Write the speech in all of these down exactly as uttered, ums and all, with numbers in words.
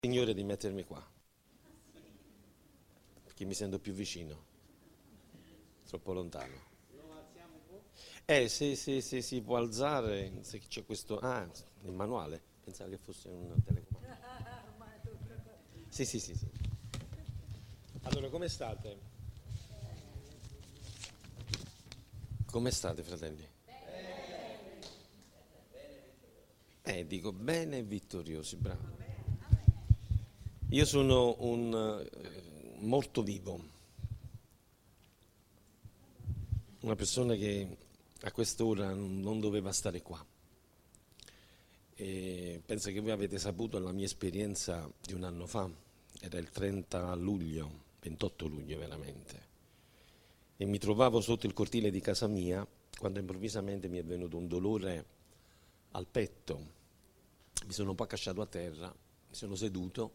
Signore, di mettermi qua, perché mi sento più vicino, troppo lontano. Eh, sì, sì, sì, si può alzare, se c'è questo... Ah, il manuale, pensavo che fosse un telecomando. Sì, sì, sì, sì. Allora, come state? Come state, fratelli? Eh, dico bene e vittoriosi, bravo. Io sono un eh, molto vivo, una persona che a quest'ora non doveva stare qua. E penso che voi avete saputo la mia esperienza di un anno fa, era il trenta luglio, ventotto luglio veramente, e mi trovavo sotto il cortile di casa mia quando improvvisamente mi è venuto un dolore al petto, mi sono un po' accasciato a terra, mi sono seduto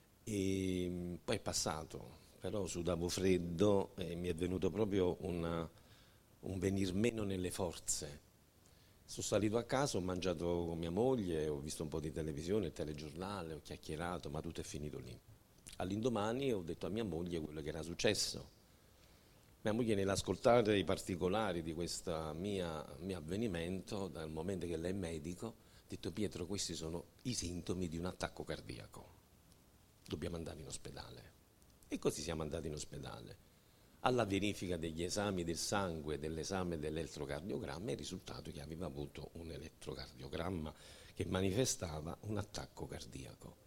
e poi è passato, però sudavo freddo e mi è venuto proprio una, un venir meno nelle forze. Sono salito a casa, ho mangiato con mia moglie, ho visto un po' di televisione, il telegiornale, ho chiacchierato, ma tutto è finito lì. All'indomani ho detto a mia moglie quello che era successo. Mia moglie, nell'ascoltare i particolari di questo mio avvenimento, dal momento che lei è medico, ha detto: Pietro, questi sono i sintomi di un attacco cardiaco, dobbiamo andare in ospedale. E così siamo andati in ospedale. Alla verifica degli esami del sangue, dell'esame dell'elettrocardiogramma, è risultato che aveva avuto un elettrocardiogramma che manifestava un attacco cardiaco.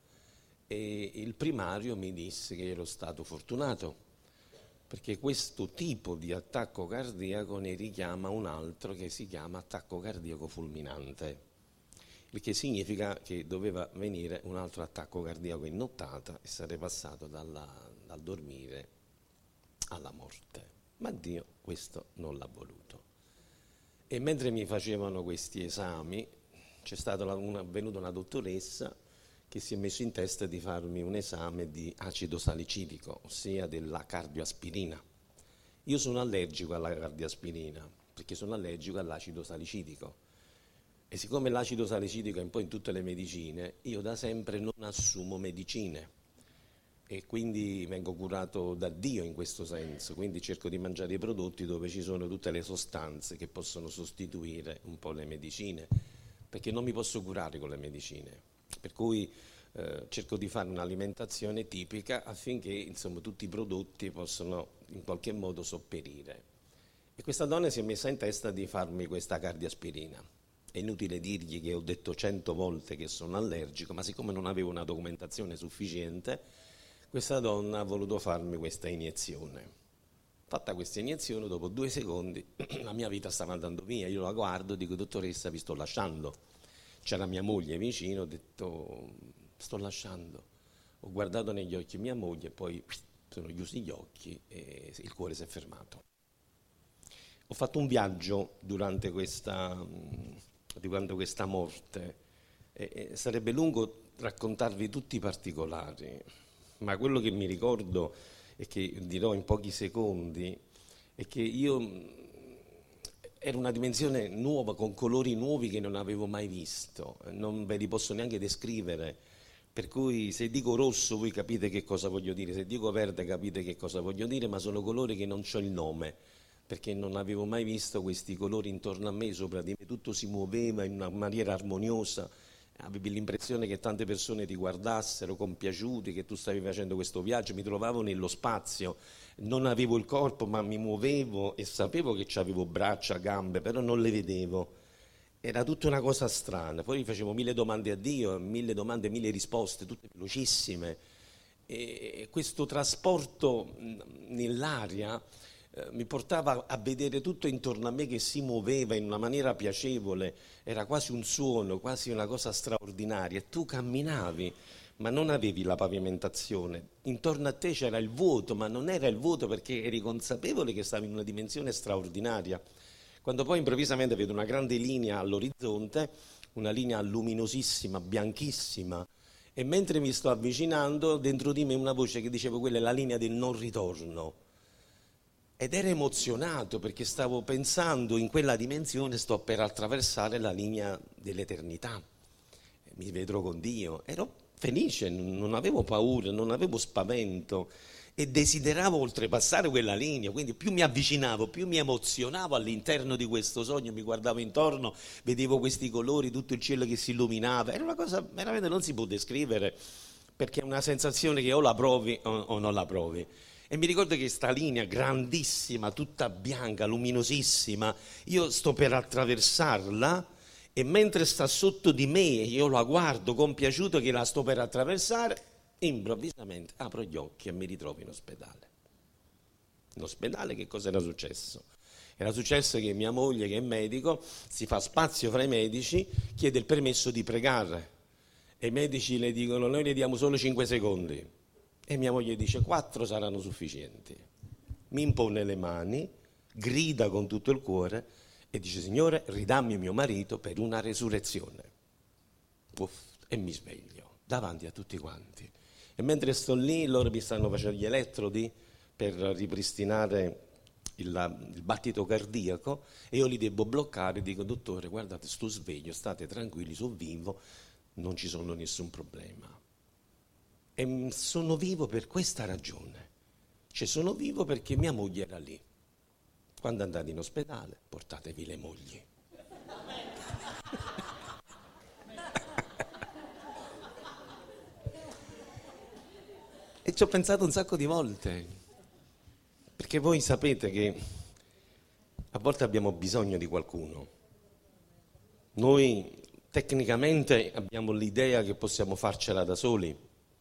E il primario mi disse che ero stato fortunato, perché questo tipo di attacco cardiaco ne richiama un altro che si chiama attacco cardiaco fulminante, il che significa che doveva venire un altro attacco cardiaco in nottata e sarei passato dalla, dal dormire alla morte, ma Dio questo non l'ha voluto. E mentre mi facevano questi esami c'è stata una, venuta una dottoressa che si è messa in testa di farmi un esame di acido salicilico, ossia della cardioaspirina. Io sono allergico alla cardioaspirina perché sono allergico all'acido salicilico, e siccome l'acido salicilico è un po' in tutte le medicine, io da sempre non assumo medicine e quindi vengo curato da Dio in questo senso, quindi cerco di mangiare i prodotti dove ci sono tutte le sostanze che possono sostituire un po' le medicine, perché non mi posso curare con le medicine, per cui eh, cerco di fare un'alimentazione tipica affinché insomma tutti i prodotti possano in qualche modo sopperire. E questa donna si è messa in testa di farmi questa cardioaspirina. È inutile dirgli che ho detto cento volte che sono allergico, ma siccome non avevo una documentazione sufficiente, questa donna ha voluto farmi questa iniezione. Fatta questa iniezione, dopo due secondi la mia vita stava andando via. Io la guardo e dico: dottoressa, vi sto lasciando. C'era mia moglie vicino, ho detto: sto lasciando. Ho guardato negli occhi mia moglie, poi sono chiusi gli occhi e il cuore si è fermato. Ho fatto un viaggio durante questa, durante questa morte e sarebbe lungo raccontarvi tutti i particolari, ma quello che mi ricordo e che dirò in pochi secondi è che io era una dimensione nuova, con colori nuovi che non avevo mai visto, non ve li posso neanche descrivere, per cui se dico rosso voi capite che cosa voglio dire, se dico verde capite che cosa voglio dire, ma sono colori che non c'ho il nome, perché non avevo mai visto questi colori intorno a me, sopra di me, tutto si muoveva in una maniera armoniosa. Avevi l'impressione che tante persone ti guardassero compiaciuti, che tu stavi facendo questo viaggio. Mi trovavo nello spazio, non avevo il corpo ma mi muovevo e sapevo che avevo braccia, gambe, però non le vedevo. Era tutta una cosa strana. Poi facevo mille domande a Dio, mille domande, mille risposte, tutte velocissime. E questo trasporto nell'aria mi portava a vedere tutto intorno a me che si muoveva in una maniera piacevole, era quasi un suono, quasi una cosa straordinaria. Tu camminavi, ma non avevi la pavimentazione, intorno a te c'era il vuoto, ma non era il vuoto perché eri consapevole che stavi in una dimensione straordinaria. Quando poi improvvisamente vedo una grande linea all'orizzonte, una linea luminosissima, bianchissima, e mentre mi sto avvicinando, dentro di me una voce che diceva: quella è la linea del non ritorno. Ed ero emozionato perché stavo pensando: in quella dimensione sto per attraversare la linea dell'eternità, mi vedrò con Dio. Ero felice, non avevo paura, non avevo spavento e desideravo oltrepassare quella linea, quindi più mi avvicinavo, più mi emozionavo all'interno di questo sogno, mi guardavo intorno, vedevo questi colori, tutto il cielo che si illuminava, era una cosa veramente non si può descrivere, perché è una sensazione che o la provi o, o non la provi. E mi ricordo che sta linea grandissima, tutta bianca, luminosissima, io sto per attraversarla e mentre sta sotto di me, io la guardo compiaciuto che la sto per attraversare, improvvisamente apro gli occhi e mi ritrovo in ospedale. In ospedale che cosa era successo? Era successo che mia moglie, che è medico, si fa spazio fra i medici, chiede il permesso di pregare. E i medici le dicono, noi le diamo solo cinque secondi. E mia moglie dice, quattro saranno sufficienti. Mi impone le mani, grida con tutto il cuore e dice, Signore, ridammi mio marito per una resurrezione. Uff, e mi sveglio davanti a tutti quanti. E mentre sto lì, loro mi stanno facendo gli elettrodi per ripristinare il, il battito cardiaco e io li devo bloccare, dico, dottore, guardate, sto sveglio, state tranquilli, sono vivo, non ci sono nessun problema. E sono vivo per questa ragione. Cioè sono vivo perché mia moglie era lì. Quando andate in ospedale, portatevi le mogli. E ci ho pensato un sacco di volte, perché voi sapete che a volte abbiamo bisogno di qualcuno. Noi tecnicamente abbiamo l'idea che possiamo farcela da soli,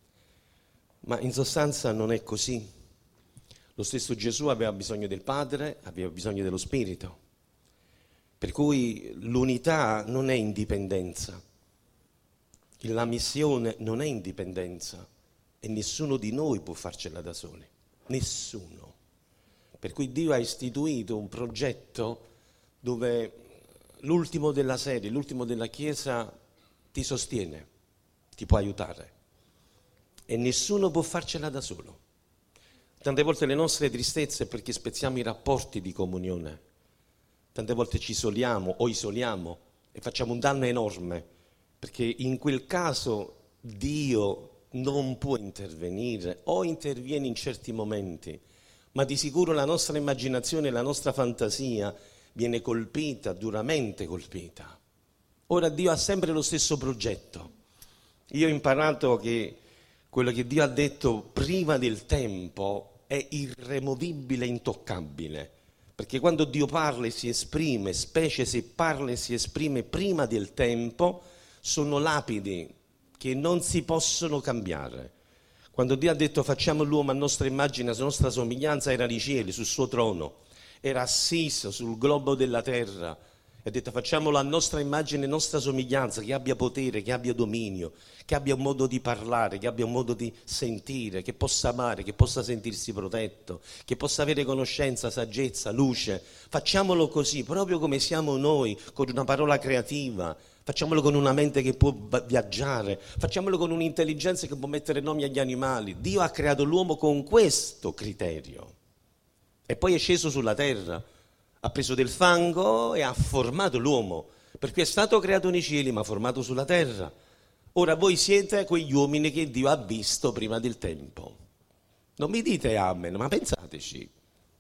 ma in sostanza non è così. Lo stesso Gesù aveva bisogno del Padre, aveva bisogno dello Spirito, per cui l'unità non è indipendenza, la missione non è indipendenza e nessuno di noi può farcela da soli, nessuno. Per cui Dio ha istituito un progetto dove l'ultimo della serie, l'ultimo della Chiesa ti sostiene, ti può aiutare e nessuno può farcela da solo. Tante volte le nostre tristezze è perché spezziamo i rapporti di comunione, tante volte ci isoliamo o isoliamo e facciamo un danno enorme, perché in quel caso Dio non può intervenire o interviene in certi momenti, ma di sicuro la nostra immaginazione, la nostra fantasia viene colpita, duramente colpita. Ora Dio ha sempre lo stesso progetto. Io ho imparato che quello che Dio ha detto prima del tempo è irremovibile e intoccabile, perché quando Dio parla e si esprime, specie se parla e si esprime prima del tempo, sono lapidi che non si possono cambiare. Quando Dio ha detto facciamo l'uomo a nostra immagine, a nostra somiglianza, era nei cieli, sul suo trono, era assiso sul globo della terra e ha detto facciamolo a nostra immagine e nostra somiglianza, che abbia potere, che abbia dominio, che abbia un modo di parlare, che abbia un modo di sentire, che possa amare, che possa sentirsi protetto, che possa avere conoscenza, saggezza, luce. Facciamolo così, proprio come siamo noi, con una parola creativa. Facciamolo con una mente che può viaggiare, facciamolo con un'intelligenza che può mettere nomi agli animali. Dio ha creato l'uomo con questo criterio e poi è sceso sulla terra, ha preso del fango e ha formato l'uomo, perché è stato creato nei cieli ma formato sulla terra. Ora voi siete quegli uomini che Dio ha visto prima del tempo. Non mi dite amen, ma pensateci.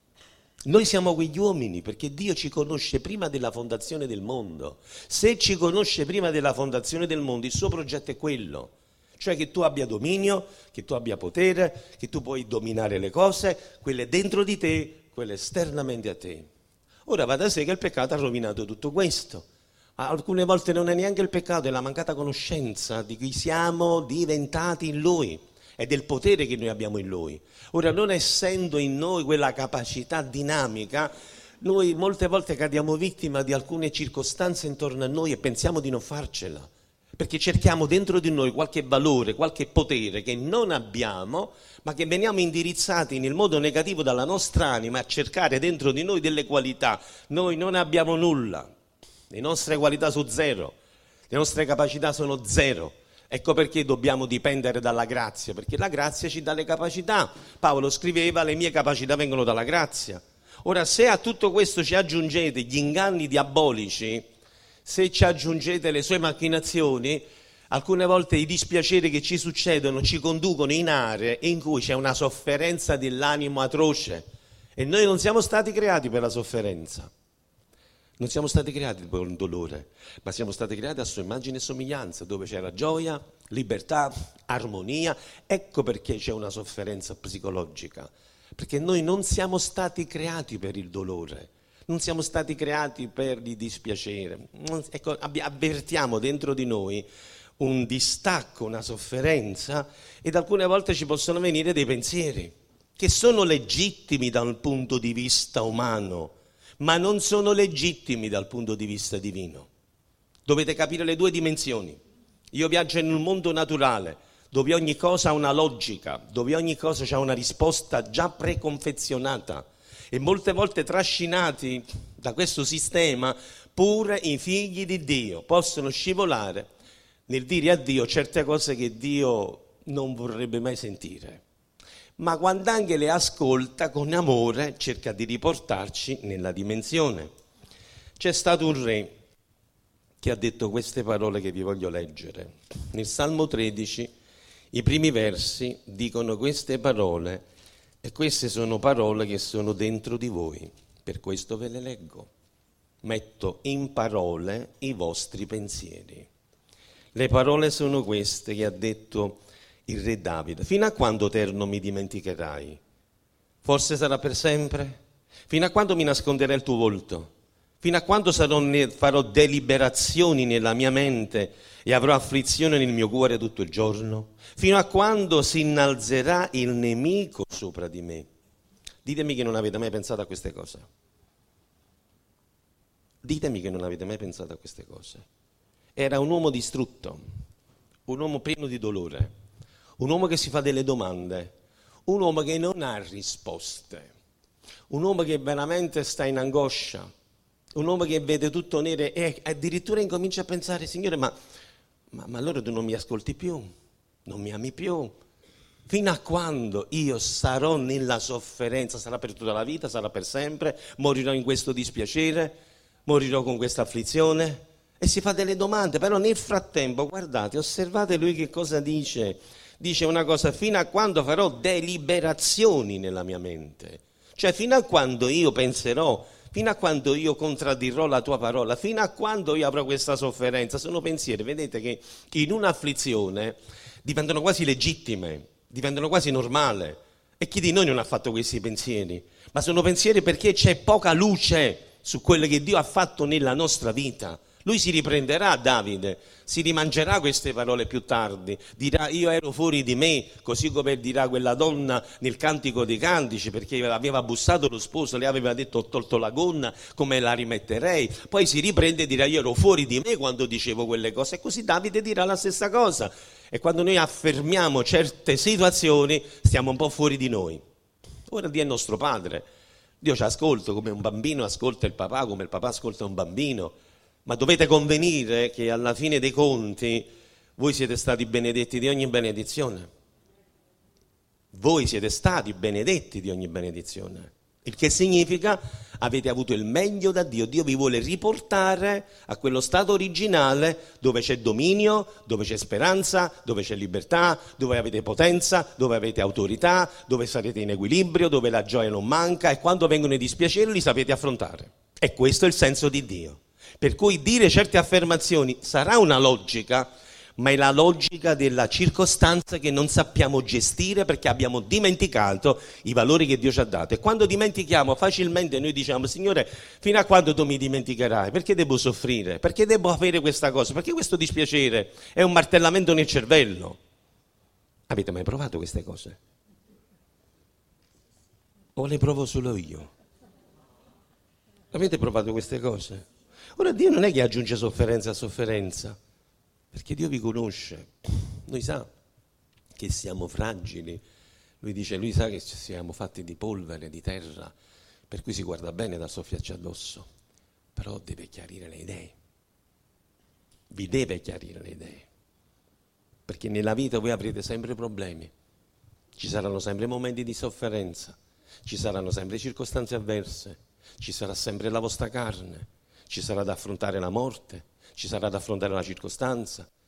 Noi siamo quegli uomini perché Dio ci conosce prima della fondazione del mondo. Se ci conosce prima della fondazione del mondo, il suo progetto è quello, cioè che tu abbia dominio, che tu abbia potere, che tu puoi dominare le cose, quelle dentro di te, quelle esternamente a te. Ora va da sé che il peccato ha rovinato tutto questo. Alcune volte non è neanche il peccato, è la mancata conoscenza di chi siamo diventati in Lui e del potere che noi abbiamo in Lui. Ora, non essendo in noi quella capacità dinamica, noi molte volte cadiamo vittima di alcune circostanze intorno a noi e pensiamo di non farcela, perché cerchiamo dentro di noi qualche valore, qualche potere che non abbiamo, ma che veniamo indirizzati nel modo negativo dalla nostra anima a cercare dentro di noi delle qualità. Noi non abbiamo nulla, le nostre qualità sono zero, le nostre capacità sono zero. Ecco perché dobbiamo dipendere dalla grazia, perché la grazia ci dà le capacità. Paolo scriveva, le mie capacità vengono dalla grazia. Ora, se a tutto questo ci aggiungete gli inganni diabolici, se ci aggiungete le sue macchinazioni, Alcune volte i dispiaceri che ci succedono ci conducono in aree in cui c'è una sofferenza dell'animo atroce e noi non siamo stati creati per la sofferenza. Non siamo stati creati per il dolore, ma siamo stati creati a sua immagine e somiglianza, dove c'era gioia, libertà, armonia. Ecco perché c'è una sofferenza psicologica, perché noi non siamo stati creati per il dolore, non siamo stati creati per il dispiacere. Ecco, avvertiamo dentro di noi un distacco, una sofferenza, ed alcune volte ci possono venire dei pensieri che sono legittimi dal punto di vista umano, ma non sono legittimi dal punto di vista divino. Dovete capire le due dimensioni. Io viaggio in un mondo naturale, dove ogni cosa ha una logica, dove ogni cosa ha una risposta già preconfezionata, e molte volte trascinati da questo sistema, pure i figli di Dio possono scivolare nel dire a Dio certe cose che Dio non vorrebbe mai sentire. Ma quando anche le ascolta con amore cerca di riportarci nella dimensione. C'è stato un re che ha detto queste parole che vi voglio leggere. Nel Salmo tredici i primi versi dicono queste parole, e queste sono parole che sono dentro di voi, per questo ve le leggo. Metto in parole i vostri pensieri. Le parole sono queste che ha detto il re Davide. Fino a quando, Eterno, mi dimenticherai? Forse sarà per sempre? Fino a quando mi nasconderai il tuo volto? Fino a quando sarò ne- farò deliberazioni nella mia mente e avrò afflizione nel mio cuore tutto il giorno? Fino a quando si innalzerà il nemico sopra di me? Ditemi che non avete mai pensato a queste cose. Ditemi che non avete mai pensato a queste cose. Era un uomo distrutto, un uomo pieno di dolore, un uomo che si fa delle domande, un uomo che non ha risposte, un uomo che veramente sta in angoscia, un uomo che vede tutto nero e addirittura incomincia a pensare: Signore, ma, ma, ma allora tu non mi ascolti più, non mi ami più? Fino a quando io sarò nella sofferenza? Sarà per tutta la vita, sarà per sempre? Morirò in questo dispiacere? Morirò con questa afflizione? E si fa delle domande, però nel frattempo, guardate, osservate lui che cosa dice. Dice una cosa: fino a quando farò deliberazioni nella mia mente. Cioè, fino a quando io penserò, fino a quando io contraddirò la tua parola, fino a quando io avrò questa sofferenza. Sono pensieri, vedete, che in un'afflizione diventano quasi legittime, diventano quasi normali. E chi di noi non ha fatto questi pensieri? Ma sono pensieri perché c'è poca luce su quello che Dio ha fatto nella nostra vita. Lui si riprenderà, Davide, si rimangerà queste parole più tardi, dirà: io ero fuori di me, così come dirà quella donna nel Cantico dei Cantici, perché aveva bussato lo sposo, le aveva detto: ho tolto la gonna, come la rimetterei? Poi si riprende e dirà: io ero fuori di me quando dicevo quelle cose, e così Davide dirà la stessa cosa. E quando noi affermiamo certe situazioni stiamo un po' fuori di noi. Ora Dio è nostro Padre, Dio ci ascolta come un bambino ascolta il papà, come il papà ascolta un bambino. Ma dovete convenire che alla fine dei conti voi siete stati benedetti di ogni benedizione. Voi siete stati benedetti di ogni benedizione. Il che significa avete avuto il meglio da Dio. Dio vi vuole riportare a quello stato originale dove c'è dominio, dove c'è speranza, dove c'è libertà, dove avete potenza, dove avete autorità, dove sarete in equilibrio, dove la gioia non manca, e quando vengono i dispiaceri li sapete affrontare. E questo è il senso di Dio. Per cui dire certe affermazioni sarà una logica, ma è la logica della circostanza che non sappiamo gestire perché abbiamo dimenticato i valori che Dio ci ha dato. E quando dimentichiamo facilmente noi diciamo: Signore, fino a quando tu mi dimenticherai? Perché devo soffrire? Perché devo avere questa cosa? Perché questo dispiacere è un martellamento nel cervello? Avete mai provato queste cose? O le provo solo io? Avete provato queste cose? Ora Dio non è che aggiunge sofferenza a sofferenza, perché Dio vi conosce, Lui sa che siamo fragili, Lui dice, Lui sa che siamo fatti di polvere, di terra, per cui si guarda bene dal soffiarci addosso, però deve chiarire le idee, vi deve chiarire le idee, perché nella vita voi avrete sempre problemi, ci saranno sempre momenti di sofferenza, ci saranno sempre circostanze avverse, ci sarà sempre la vostra carne, ci sarà da affrontare la morte, ci sarà da affrontare la circostanza,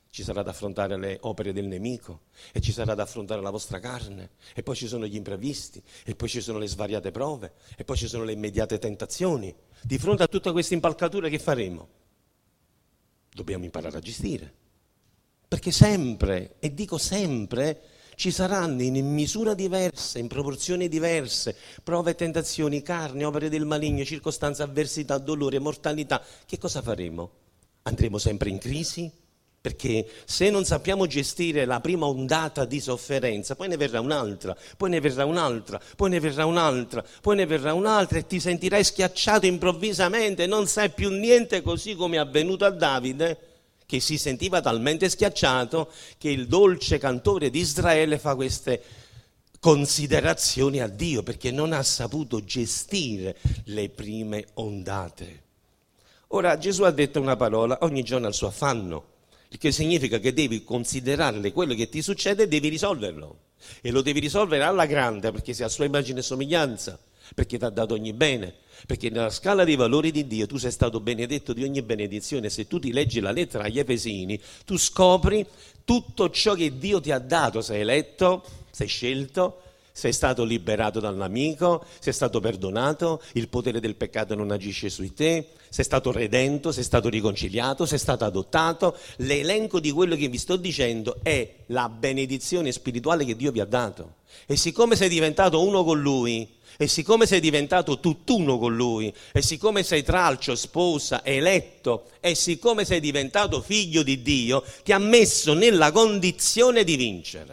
ci sarà da affrontare le opere del nemico e ci sarà da affrontare la vostra carne e poi ci sono gli imprevisti e poi ci sono le svariate prove e poi ci sono le immediate tentazioni. Di fronte a tutte queste impalcature che faremo? Dobbiamo imparare a gestire, perché sempre, e dico sempre, ci saranno in misura diversa, in proporzioni diverse, prove, tentazioni, carne, opere del maligno, circostanze, avversità, dolore, mortalità. Che cosa faremo? Andremo sempre in crisi? Perché se non sappiamo gestire la prima ondata di sofferenza, poi ne verrà un'altra, poi ne verrà un'altra, poi ne verrà un'altra, poi ne verrà un'altra e ti sentirai schiacciato improvvisamente, non sai più niente, così come è avvenuto a Davide, che si sentiva talmente schiacciato che il dolce cantore di Israele fa queste considerazioni a Dio, perché non ha saputo gestire le prime ondate. Ora Gesù ha detto una parola, ogni giorno ha il suo affanno. Il che significa che devi considerare quello che ti succede e devi risolverlo. E lo devi risolvere alla grande, perché sei a sua immagine e somiglianza, perché ti ha dato ogni bene, perché nella scala dei valori di Dio tu sei stato benedetto di ogni benedizione. Se tu ti leggi la lettera agli Efesini, tu scopri tutto ciò che Dio ti ha dato. Sei eletto, sei scelto, sei stato liberato dall'amico, sei stato perdonato, il potere del peccato non agisce su te, sei stato redento, sei stato riconciliato, sei stato adottato. L'elenco di quello che vi sto dicendo è la benedizione spirituale che Dio vi ha dato. E siccome sei diventato uno con Lui, e siccome sei diventato tutt'uno con Lui, e siccome sei tralcio, sposa, eletto, e siccome sei diventato figlio di Dio, ti ha messo nella condizione di vincere.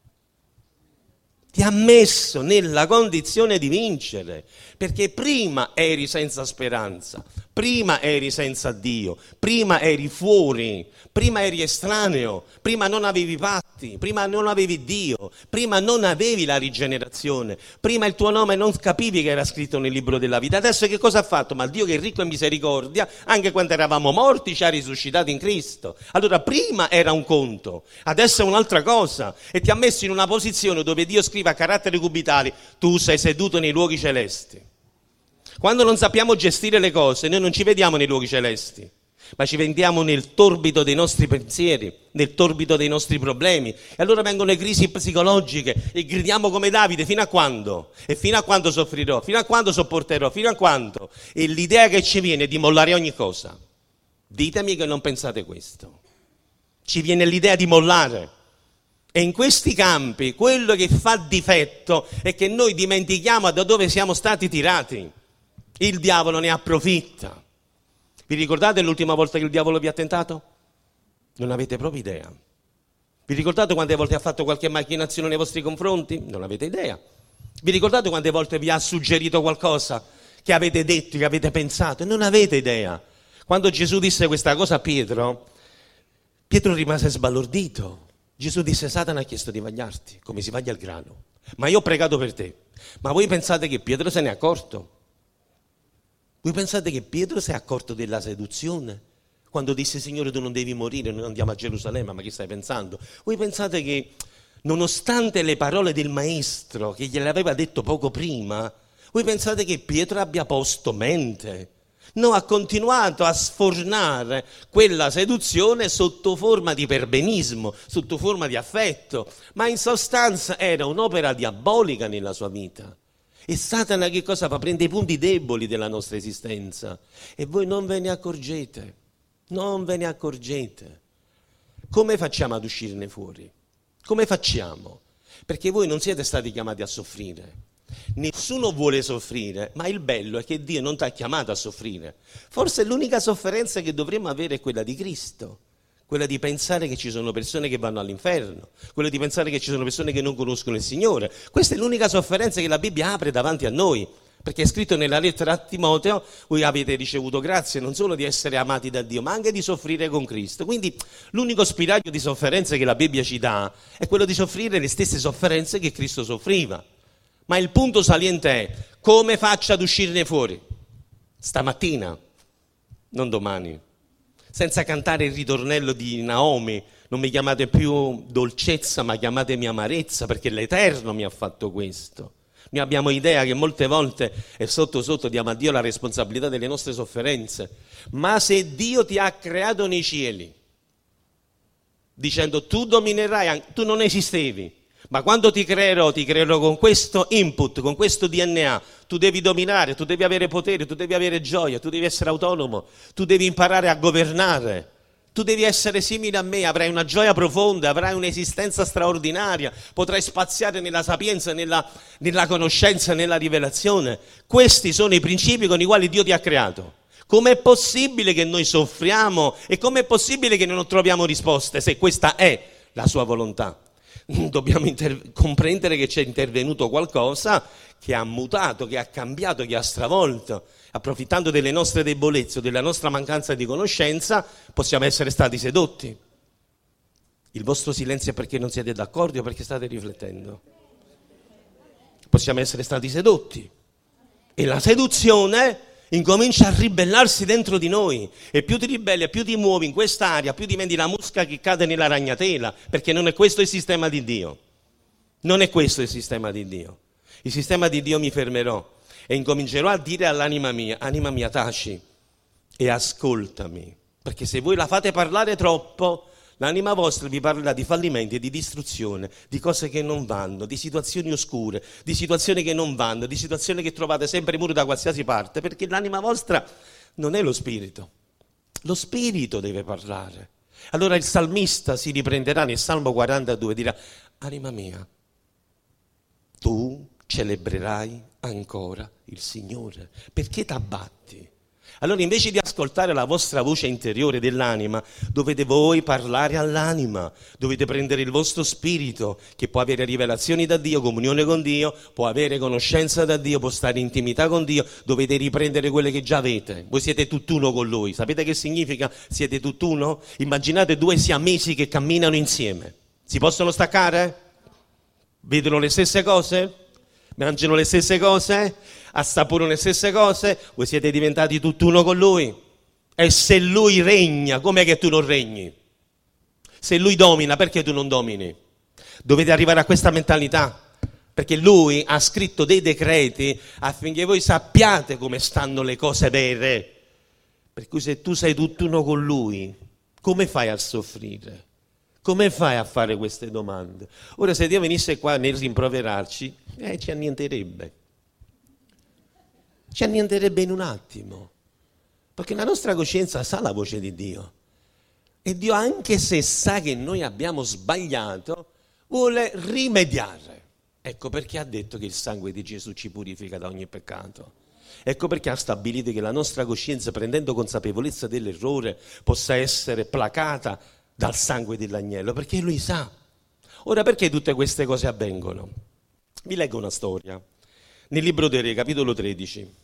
Ti ha messo nella condizione di vincere, perché prima eri senza speranza, prima eri senza Dio, prima eri fuori, prima eri estraneo, prima non avevi patti, prima non avevi Dio, prima non avevi la rigenerazione, prima il tuo nome non capivi che era scritto nel libro della vita. Adesso che cosa ha fatto? Ma Dio, che è ricco in misericordia, anche quando eravamo morti ci ha risuscitati in Cristo. Allora prima era un conto, adesso è un'altra cosa, e ti ha messo in una posizione dove Dio scrive a caratteri cubitali: tu sei seduto nei luoghi celesti. Quando non sappiamo gestire le cose, noi non ci vediamo nei luoghi celesti, ma ci vediamo nel torbido dei nostri pensieri, nel torbido dei nostri problemi. E allora vengono le crisi psicologiche e gridiamo come Davide: fino a quando? E fino a quando soffrirò? Fino a quando sopporterò? Fino a quando? E l'idea che ci viene è di mollare ogni cosa. Ditemi che non pensate questo. Ci viene l'idea di mollare. E in questi campi quello che fa difetto è che noi dimentichiamo da dove siamo stati tirati. Il diavolo ne approfitta. Vi ricordate l'ultima volta che il diavolo vi ha tentato? Non avete proprio idea. Vi ricordate quante volte ha fatto qualche macchinazione nei vostri confronti? Non avete idea. Vi ricordate quante volte vi ha suggerito qualcosa che avete detto, che avete pensato? Non avete idea. Quando Gesù disse questa cosa a Pietro, Pietro rimase sbalordito. Gesù disse: Satana ha chiesto di vagliarti come si vaglia il grano, ma io ho pregato per te. Ma voi pensate che Pietro se ne è accorto? Voi pensate che Pietro si è accorto della seduzione? Quando disse: Signore, tu non devi morire, noi andiamo a Gerusalemme, ma che stai pensando? Voi pensate che, nonostante le parole del maestro che gliele aveva detto poco prima, voi pensate che Pietro abbia posto mente? No, ha continuato a sfornare quella seduzione sotto forma di perbenismo, sotto forma di affetto, ma in sostanza era un'opera diabolica nella sua vita. E Satana che cosa fa? Prende i punti deboli della nostra esistenza e voi non ve ne accorgete, non ve ne accorgete. Come facciamo ad uscirne fuori? Come facciamo? Perché voi non siete stati chiamati a soffrire. Nessuno vuole soffrire, ma il bello è che Dio non ti ha chiamato a soffrire. Forse l'unica sofferenza che dovremmo avere è quella di Cristo, quella di pensare che ci sono persone che vanno all'inferno, quella di pensare che ci sono persone che non conoscono il Signore. Questa è l'unica sofferenza che la Bibbia apre davanti a noi, perché è scritto nella lettera a Timoteo: voi avete ricevuto grazie non solo di essere amati da Dio, ma anche di soffrire con Cristo. Quindi l'unico spiraglio di sofferenze che la Bibbia ci dà è quello di soffrire le stesse sofferenze che Cristo soffriva. Ma il punto saliente è: come faccio ad uscirne fuori? Stamattina, non domani. Senza cantare il ritornello di Naomi: non mi chiamate più dolcezza, ma chiamatemi amarezza, perché l'Eterno mi ha fatto questo. Noi abbiamo idea che molte volte è sotto sotto diamo a Dio la responsabilità delle nostre sofferenze. Ma se Dio ti ha creato nei cieli, dicendo tu dominerai, tu non esistevi. Ma quando ti creerò, ti creerò con questo input, con questo D N A. Tu devi dominare, tu devi avere potere, tu devi avere gioia, tu devi essere autonomo, tu devi imparare a governare. Tu devi essere simile a me, avrai una gioia profonda, avrai un'esistenza straordinaria, potrai spaziare nella sapienza, nella, nella conoscenza, nella rivelazione. Questi sono i principi con i quali Dio ti ha creato. Com'è possibile che noi soffriamo e com'è possibile che non troviamo risposte se questa è la sua volontà? Dobbiamo inter- comprendere che c'è intervenuto qualcosa che ha mutato, che ha cambiato, che ha stravolto. Approfittando delle nostre debolezze o della nostra mancanza di conoscenza, possiamo essere stati sedotti. Il vostro silenzio è perché non siete d'accordo o perché state riflettendo? Possiamo essere stati sedotti. E la seduzione incomincia a ribellarsi dentro di noi, e più ti ribelli, più ti muovi in quest'area, più diventi la mosca che cade nella ragnatela, perché non è questo il sistema di Dio. Non è questo il sistema di Dio. Il sistema di Dio: mi fermerò e incomincerò a dire all'anima mia: anima mia, taci e ascoltami, perché se voi la fate parlare troppo, l'anima vostra vi parlerà di fallimenti e di distruzione, di cose che non vanno, di situazioni oscure, di situazioni che non vanno, di situazioni che trovate sempre muri da qualsiasi parte, perché l'anima vostra non è lo spirito. Lo spirito deve parlare. Allora il salmista si riprenderà nel Salmo quarantadue e dirà: anima mia, tu celebrerai ancora il Signore. Perché t'abbatti? Allora, invece di ascoltare la vostra voce interiore dell'anima, dovete voi parlare all'anima, dovete prendere il vostro spirito, che può avere rivelazioni da Dio, comunione con Dio, può avere conoscenza da Dio, può stare in intimità con Dio, dovete riprendere quelle che già avete. Voi siete tutt'uno con Lui. Sapete che significa siete tutt'uno? Immaginate due siamesi che camminano insieme. Si possono staccare? Vedono le stesse cose? Mangiano le stesse cose? Assaporano le stesse cose? Voi siete diventati tutt'uno con Lui. E se Lui regna, com'è che tu non regni? Se Lui domina, perché tu non domini? Dovete arrivare a questa mentalità, perché Lui ha scritto dei decreti affinché voi sappiate come stanno le cose vere. Per cui se tu sei tutt'uno con Lui, come fai a soffrire? Come fai a fare queste domande? Ora, se Dio venisse qua nel rimproverarci, eh, ci annienterebbe. Ci annienterebbe in un attimo. Perché la nostra coscienza sa la voce di Dio. E Dio, anche se sa che noi abbiamo sbagliato, vuole rimediare. Ecco perché ha detto che il sangue di Gesù ci purifica da ogni peccato. Ecco perché ha stabilito che la nostra coscienza, prendendo consapevolezza dell'errore, possa essere placata dal sangue dell'agnello, perché Lui sa. Ora, perché tutte queste cose avvengono? Vi leggo una storia. Nel libro dei Re, capitolo tredici.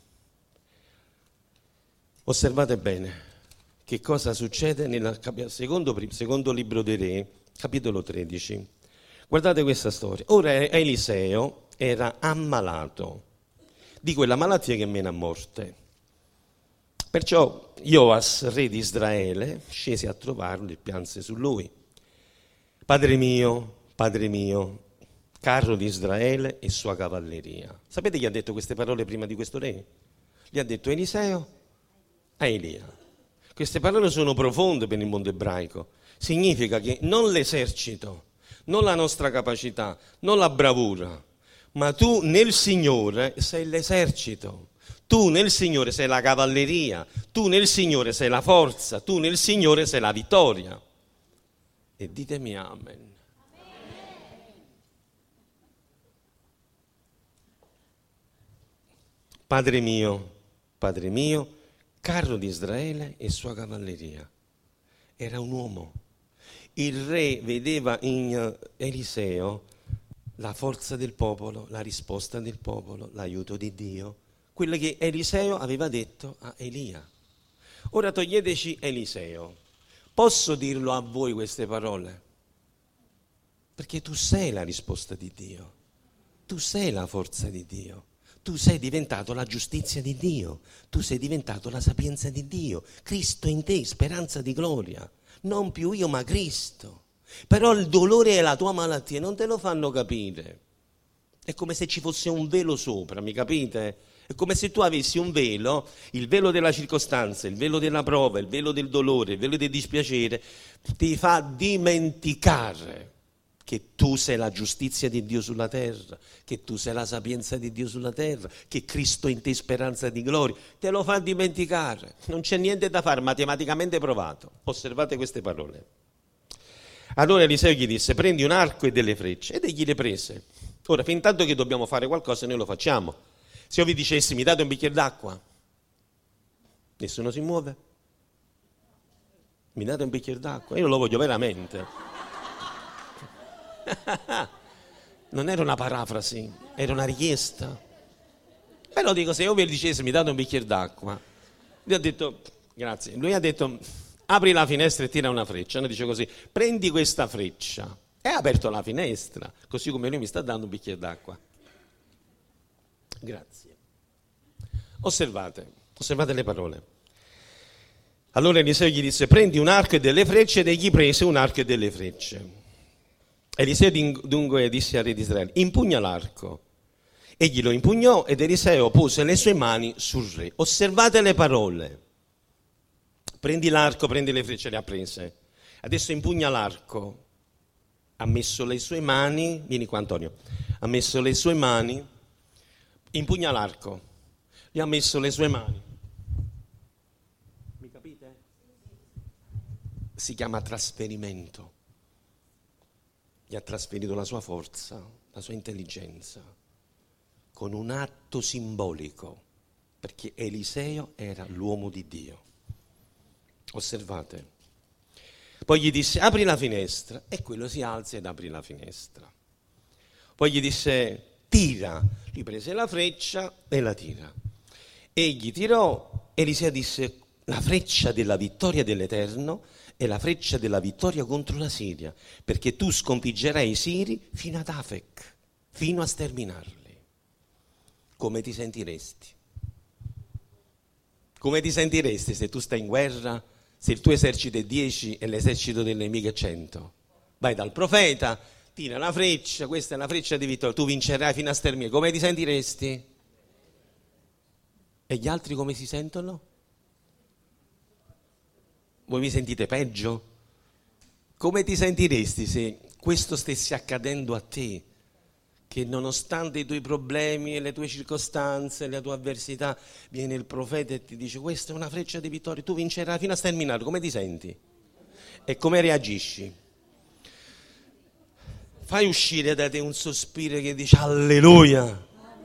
Osservate bene che cosa succede nel secondo, secondo libro dei Re, capitolo tredici. Guardate questa storia. Ora Eliseo era ammalato di quella malattia che mena a morte. Perciò Joas, re di Israele, scese a trovarlo e pianse su lui. Padre mio, padre mio, carro di Israele e sua cavalleria. Sapete chi ha detto queste parole prima di questo re? Gli ha detto Eliseo a Elia. Queste parole sono profonde per il mondo ebraico. Significa che non l'esercito, non la nostra capacità, non la bravura, ma tu nel Signore sei l'esercito. Tu nel Signore sei la cavalleria, tu nel Signore sei la forza, tu nel Signore sei la vittoria. E ditemi amen. Padre mio, Padre mio, carro di Israele e sua cavalleria. Era un uomo. Il re vedeva in Eliseo la forza del popolo, la risposta del popolo, l'aiuto di Dio. Quello che Eliseo aveva detto a Elia. Ora toglieteci Eliseo. Posso dirlo a voi queste parole? Perché tu sei la risposta di Dio. Tu sei la forza di Dio. Tu sei diventato la giustizia di Dio. Tu sei diventato la sapienza di Dio. Cristo in te, speranza di gloria. Non più io, ma Cristo. Però il dolore e la tua malattia non te lo fanno capire. È come se ci fosse un velo sopra, mi capite? È come se tu avessi un velo, il velo della circostanza, il velo della prova, il velo del dolore, il velo del dispiacere, ti fa dimenticare che tu sei la giustizia di Dio sulla terra, che tu sei la sapienza di Dio sulla terra, che Cristo in te è speranza di gloria. Te lo fa dimenticare. Non c'è niente da fare, matematicamente provato. Osservate queste parole. Allora Eliseo gli disse: prendi un arco e delle frecce, ed egli le prese. Ora, fin tanto che dobbiamo fare qualcosa, noi lo facciamo. Se io vi dicessi: mi date un bicchiere d'acqua? Nessuno si muove? Mi date un bicchiere d'acqua? Io lo voglio veramente. Non era una parafrasi, era una richiesta. Però dico, se io vi dicessi: mi date un bicchiere d'acqua, lui ha detto: grazie. Lui ha detto: apri la finestra e tira una freccia. Noi dice così: prendi questa freccia. E ha aperto la finestra, così come lui mi sta dando un bicchiere d'acqua. Grazie. Osservate, osservate le parole. Allora Eliseo gli disse: prendi un arco e delle frecce, ed egli prese un arco e delle frecce. Eliseo dunque disse al re di Israele: impugna l'arco. Egli lo impugnò, ed Eliseo pose le sue mani sul re. Osservate le parole. Prendi l'arco, prendi le frecce, le ha prese. Adesso impugna l'arco. Ha messo le sue mani, vieni qua Antonio, ha messo le sue mani, impugna l'arco, gli ha messo le sue mani. Mi capite? Si chiama trasferimento. Gli ha trasferito la sua forza, la sua intelligenza, con un atto simbolico, perché Eliseo era l'uomo di Dio. Osservate. Poi gli disse: apri la finestra, e quello si alza ed apre la finestra. Poi gli disse: tira. Lui prese la freccia e la tira. Egli tirò, Eliseo disse: la freccia della vittoria dell'Eterno è la freccia della vittoria contro la Siria, perché tu sconfiggerai i Siri fino ad Afec, fino a sterminarli. Come ti sentiresti? Come ti sentiresti se tu stai in guerra, se il tuo esercito è dieci e l'esercito del nemico è cento? Vai dal profeta, tira la freccia, questa è la freccia di vittoria, tu vincerai fino a sterminare. Come ti sentiresti? E gli altri come si sentono? Voi vi sentite peggio? Come ti sentiresti se questo stesse accadendo a te? Che nonostante i tuoi problemi e le tue circostanze, le tue avversità, viene il profeta e ti dice: questa è una freccia di vittoria, tu vincerai fino a sterminare. Come ti senti? E come reagisci? Fai uscire da te un sospiro che dice alleluia.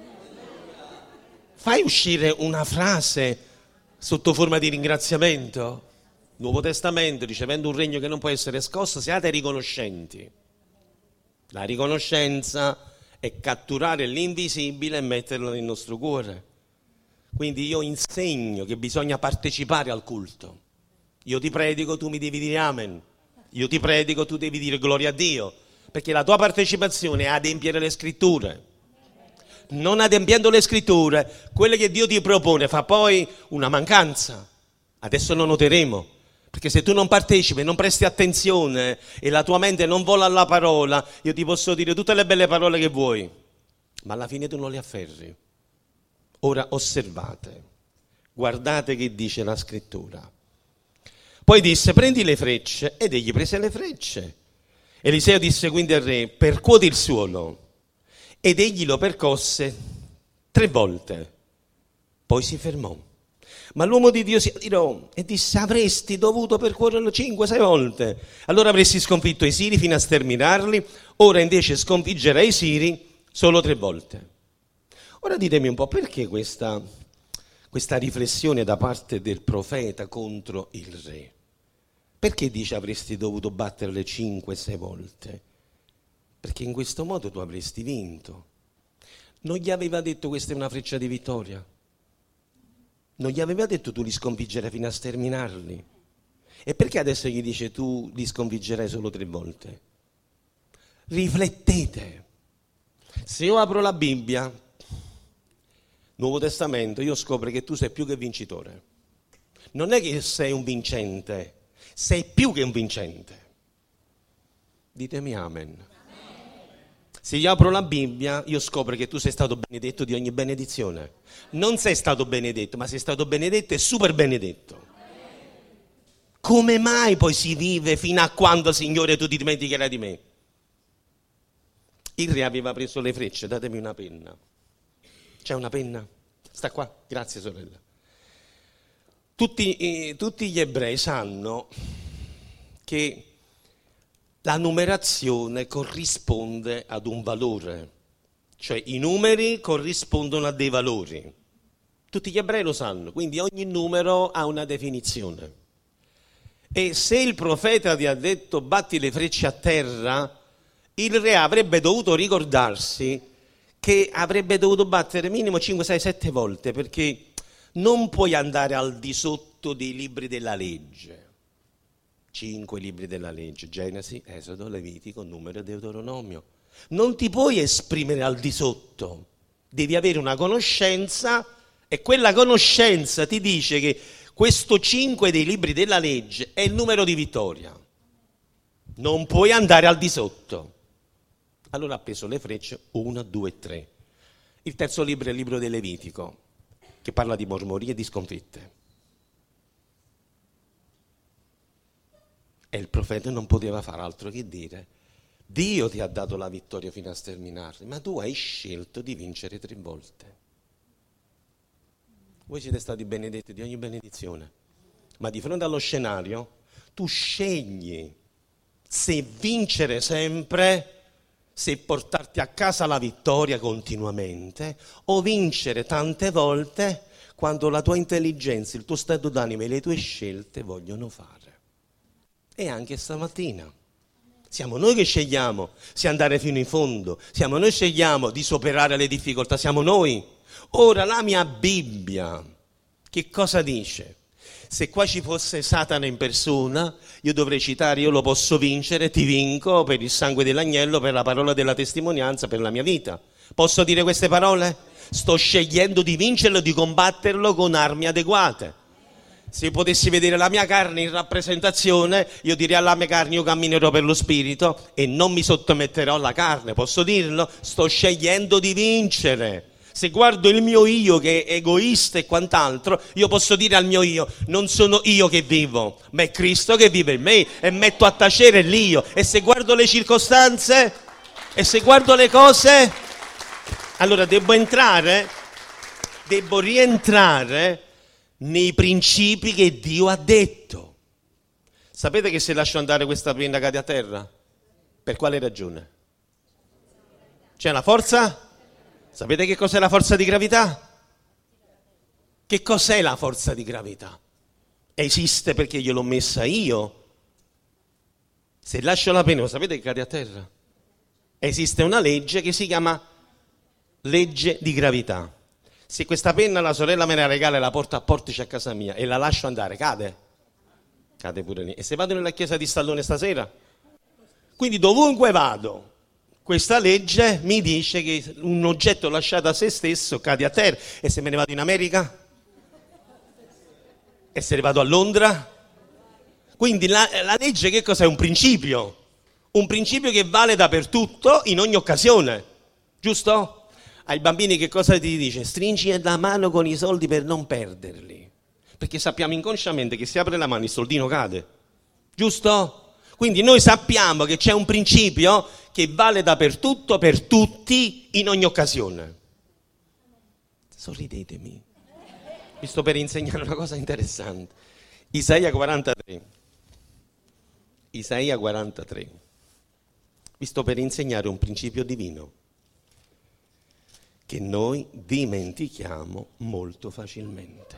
Fai uscire una frase sotto forma di ringraziamento. Nuovo Testamento, ricevendo un regno che non può essere scosso, siate riconoscenti. La riconoscenza è catturare l'invisibile e metterlo nel nostro cuore. Quindi io insegno che bisogna partecipare al culto. Io ti predico, tu mi devi dire amen. Io ti predico, tu devi dire gloria a Dio. Perché la tua partecipazione è adempiere le scritture. Non adempiendo le scritture, quelle che Dio ti propone fa poi una mancanza. Adesso lo noteremo. Perché se tu non partecipi e non presti attenzione e la tua mente non vola alla parola, io ti posso dire tutte le belle parole che vuoi, ma alla fine tu non le afferri. Ora osservate, guardate che dice la scrittura. Poi disse: prendi le frecce, ed egli prese le frecce. Eliseo disse quindi al re: percuoti il suolo, ed egli lo percosse tre volte, poi si fermò. Ma l'uomo di Dio si adirò e disse: avresti dovuto percuoterlo cinque, sei volte, allora avresti sconfitto i Siri fino a sterminarli. Ora invece sconfiggerai i Siri solo tre volte. Ora ditemi un po', perché questa, questa riflessione da parte del profeta contro il re? Perché dice avresti dovuto batterle cinque, sei volte? Perché in questo modo tu avresti vinto. Non gli aveva detto: questa è una freccia di vittoria? Non gli aveva detto: tu li sconfiggerai fino a sterminarli? E perché adesso gli dice: tu li sconfiggerai solo tre volte? Riflettete. Se io apro la Bibbia, Nuovo Testamento, io scopro che tu sei più che vincitore. Non è che sei un vincente, sei più che un vincente. Ditemi amen. Se io apro la Bibbia, io scopro che tu sei stato benedetto di ogni benedizione. Non sei stato benedetto, ma sei stato benedetto e super benedetto. Come mai poi si vive fino a quando, Signore, tu ti dimenticherai di me? Il re aveva preso le frecce, datemi una penna. C'è una penna? Sta qua? Grazie, sorella. Tutti, eh, tutti gli ebrei sanno che la numerazione corrisponde ad un valore, cioè i numeri corrispondono a dei valori. Tutti gli ebrei lo sanno, quindi ogni numero ha una definizione. E se il profeta ti ha detto batti le frecce a terra, il re avrebbe dovuto ricordarsi che avrebbe dovuto battere minimo cinque, sei, sette volte, perché non puoi andare al di sotto dei libri della legge. Cinque libri della legge, Genesi, Esodo, Levitico, Numero e Deuteronomio. Non ti puoi esprimere al di sotto, devi avere una conoscenza e quella conoscenza ti dice che questo cinque dei libri della legge è il numero di vittoria. Non puoi andare al di sotto. Allora ha preso le frecce, uno, due, tre. Il terzo libro è il libro del Levitico, che parla di mormorie e di sconfitte. E il profeta non poteva fare altro che dire: Dio ti ha dato la vittoria fino a sterminarli, ma tu hai scelto di vincere tre volte. Voi siete stati benedetti di ogni benedizione, ma di fronte allo scenario tu scegli se vincere sempre, se portarti a casa la vittoria continuamente, o vincere tante volte quando la tua intelligenza, il tuo stato d'animo e le tue scelte vogliono fare. E anche stamattina siamo noi che scegliamo se andare fino in fondo, siamo noi che scegliamo di superare le difficoltà, siamo noi. Ora la mia Bibbia che cosa dice? Se qua ci fosse Satana in persona, io dovrei citare: io lo posso vincere, ti vinco per il sangue dell'agnello, per la parola della testimonianza, per la mia vita. Posso dire queste parole? Sto scegliendo di vincerlo, di combatterlo con armi adeguate. Se io potessi vedere la mia carne in rappresentazione, io direi alla mia carne: io camminerò per lo spirito e non mi sottometterò alla carne. Posso dirlo? Sto scegliendo di vincere. Se guardo il mio io che è egoista e quant'altro, io posso dire al mio io: non sono io che vivo, ma è Cristo che vive in me, e metto a tacere l'io. E se guardo le circostanze, e se guardo le cose, allora devo entrare, devo rientrare nei principi che Dio ha detto. Sapete che se lascio andare questa penna cade a terra? Per quale ragione? C'è una forza? Sapete che cos'è la forza di gravità? Che cos'è la forza di gravità? Esiste perché gliel'ho messa io. Se lascio la penna, sapete che cade a terra? Esiste una legge che si chiama legge di gravità. Se questa penna la sorella me la regala e la porta a portici a casa mia e la lascio andare, cade? Cade pure lì. E se vado nella chiesa di Stallone stasera? Quindi dovunque vado, questa legge mi dice che un oggetto lasciato a se stesso cade a terra. E se me ne vado in America? E se ne vado a Londra? Quindi la, la legge che cos'è? Un principio. Un principio che vale dappertutto, in ogni occasione. Giusto? Ai bambini che cosa ti dice? Stringi la mano con i soldi per non perderli. Perché sappiamo inconsciamente che se apre la mano il soldino cade. Giusto? Quindi noi sappiamo che c'è un principio che vale dappertutto, per tutti, in ogni occasione. Sorridetemi. Vi sto per insegnare una cosa interessante. Isaia quarantatré. Isaia quarantatré. Vi sto per insegnare un principio divino che noi dimentichiamo molto facilmente.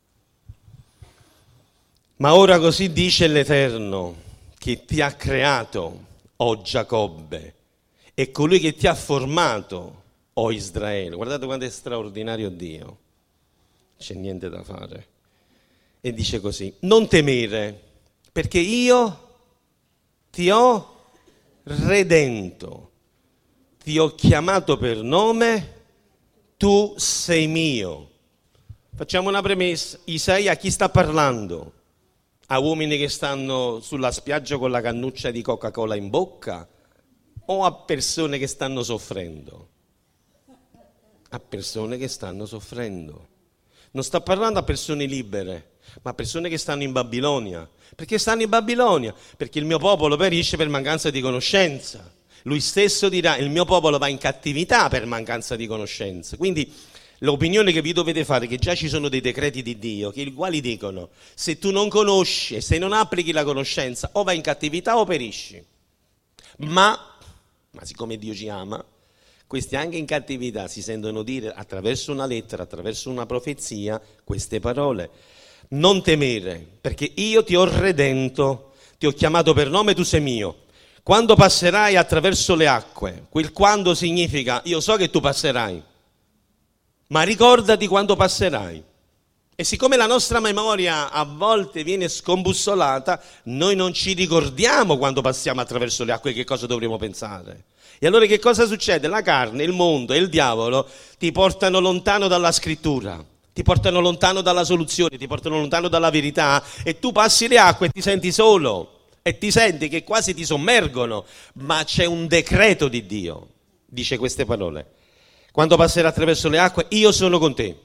Ma ora così dice l'Eterno, che ti ha creato, o Giacobbe, e colui che ti ha formato, o Israele. Guardate quanto è straordinario Dio. C'è niente da fare. E dice così: non temere, perché io ti ho redento, ti ho chiamato per nome, tu sei mio. Facciamo una premessa. Isaia a chi sta parlando? A uomini che stanno sulla spiaggia con la cannuccia di Coca-Cola in bocca? o a persone che stanno soffrendo? A persone che stanno soffrendo. Non sto parlando a persone libere, ma a persone che stanno in Babilonia. Perché stanno in Babilonia? Perché il mio popolo perisce per mancanza di conoscenza. Lui stesso dirà, il mio popolo va in cattività per mancanza di conoscenza. Quindi l'opinione che vi dovete fare è che già ci sono dei decreti di Dio, che i quali dicono, se tu non conosci e se non applichi la conoscenza, o vai in cattività o perisci. Ma, ma siccome Dio ci ama, questi anche in cattività si sentono dire attraverso una lettera, attraverso una profezia, queste parole. Non temere, perché io ti ho redento, ti ho chiamato per nome, tu sei mio. Quando passerai attraverso le acque, quel quando significa io so che tu passerai, ma ricordati quando passerai. E siccome la nostra memoria a volte viene scombussolata, noi non ci ricordiamo quando passiamo attraverso le acque che cosa dovremo pensare. E allora che cosa succede? La carne, il mondo e il diavolo ti portano lontano dalla scrittura, ti portano lontano dalla soluzione, ti portano lontano dalla verità e tu passi le acque e ti senti solo. E ti senti che quasi ti sommergono, ma c'è un decreto di Dio, dice queste parole. Quando passerai attraverso le acque, io sono con te.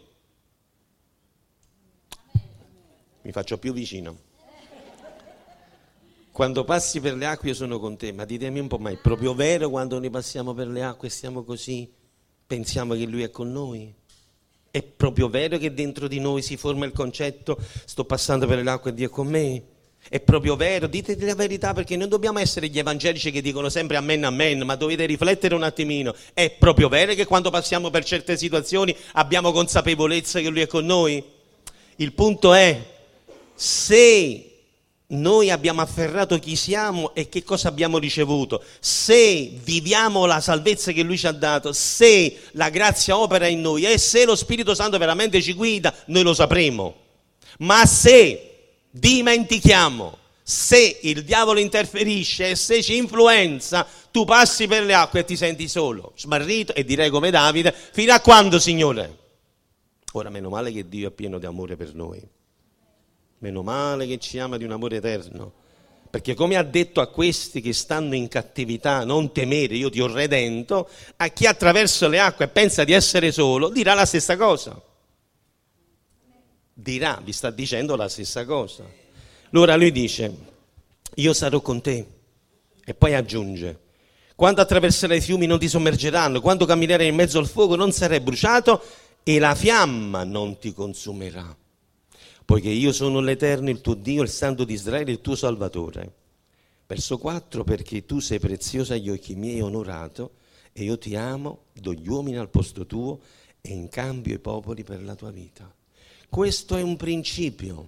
Mi faccio più vicino. Quando passi per le acque io sono con te, ma ditemi un po', ma è proprio vero quando noi passiamo per le acque e stiamo così, pensiamo che Lui è con noi? È proprio vero che dentro di noi si forma il concetto, sto passando per le acque e Dio è con me? È proprio vero, ditemi la verità, perché non dobbiamo essere gli evangelici che dicono sempre amen amen, ma dovete riflettere un attimino. È proprio vero che quando passiamo per certe situazioni abbiamo consapevolezza che Lui è con noi? Il punto è, se noi abbiamo afferrato chi siamo e che cosa abbiamo ricevuto, se viviamo la salvezza che Lui ci ha dato, se la grazia opera in noi e se lo Spirito Santo veramente ci guida, noi lo sapremo. Ma se dimentichiamo, se il diavolo interferisce e se ci influenza, tu passi per le acque e ti senti solo, smarrito, e direi come Davide, fino a quando, Signore? Ora, meno male che Dio è pieno di amore per noi, meno male che ci ama di un amore eterno, perché come ha detto a questi che stanno in cattività, non temere, io ti ho redento, a chi attraverso le acque pensa di essere solo, dirà la stessa cosa. Dirà, vi sta dicendo la stessa cosa. Allora lui dice, io sarò con te, e poi aggiunge, quando attraverserai i fiumi non ti sommergeranno, quando camminerai in mezzo al fuoco non sarai bruciato e la fiamma non ti consumerà, poiché io sono l'Eterno, il tuo Dio, il Santo di Israele, il tuo Salvatore. Verso quattro, perché tu sei prezioso agli occhi miei, onorato, e io ti amo, do gli uomini al posto tuo e in cambio i popoli per la tua vita. Questo è un principio.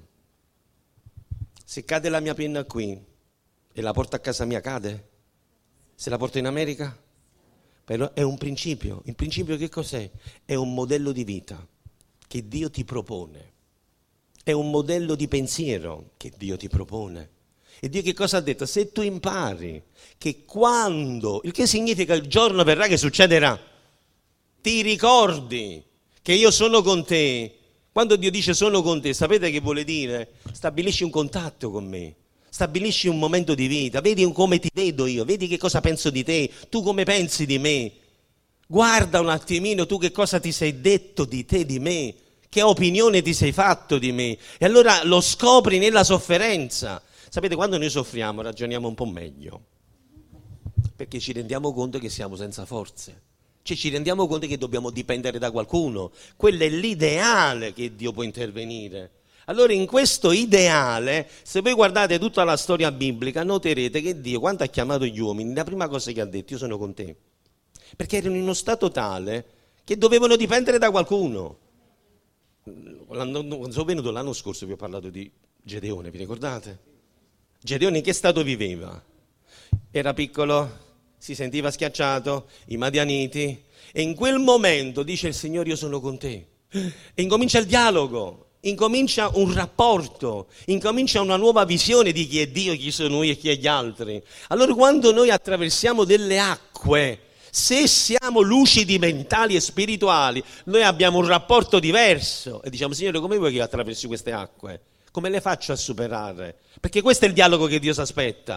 Se cade la mia penna qui e la porto a casa mia, cade? Se la porto in America? Però è un principio. Il principio che cos'è? È un modello di vita che Dio ti propone. È un modello di pensiero che Dio ti propone. E Dio che cosa ha detto? Se tu impari che quando, il che significa il giorno verrà che succederà, ti ricordi che io sono con te. Quando Dio dice sono con te, sapete che vuole dire? Stabilisci un contatto con me, stabilisci un momento di vita, vedi come ti vedo io, vedi che cosa penso di te, tu come pensi di me. Guarda un attimino tu che cosa ti sei detto di te, di me, che opinione ti sei fatto di me. E allora lo scopri nella sofferenza. Sapete, quando noi soffriamo ragioniamo un po' meglio, perché ci rendiamo conto che siamo senza forze. Cioè ci rendiamo conto che dobbiamo dipendere da qualcuno. Quello è l'ideale che Dio può intervenire. Allora in questo ideale, se voi guardate tutta la storia biblica, noterete che Dio, quando ha chiamato gli uomini, la prima cosa che ha detto, io sono con te. Perché erano in uno stato tale che dovevano dipendere da qualcuno. Quando sono venuto l'anno scorso vi ho parlato di Gedeone, vi ricordate? Gedeone in che stato viveva? Era piccolo, si sentiva schiacciato, i madianiti, e in quel momento dice il Signore io sono con te, e incomincia il dialogo, incomincia un rapporto, incomincia una nuova visione di chi è Dio, chi sono noi e chi è gli altri. Allora quando noi attraversiamo delle acque, se siamo lucidi mentali e spirituali, noi abbiamo un rapporto diverso e diciamo Signore come vuoi che io attraversi queste acque? Come le faccio a superare? Perché questo è il dialogo che Dio si aspetta.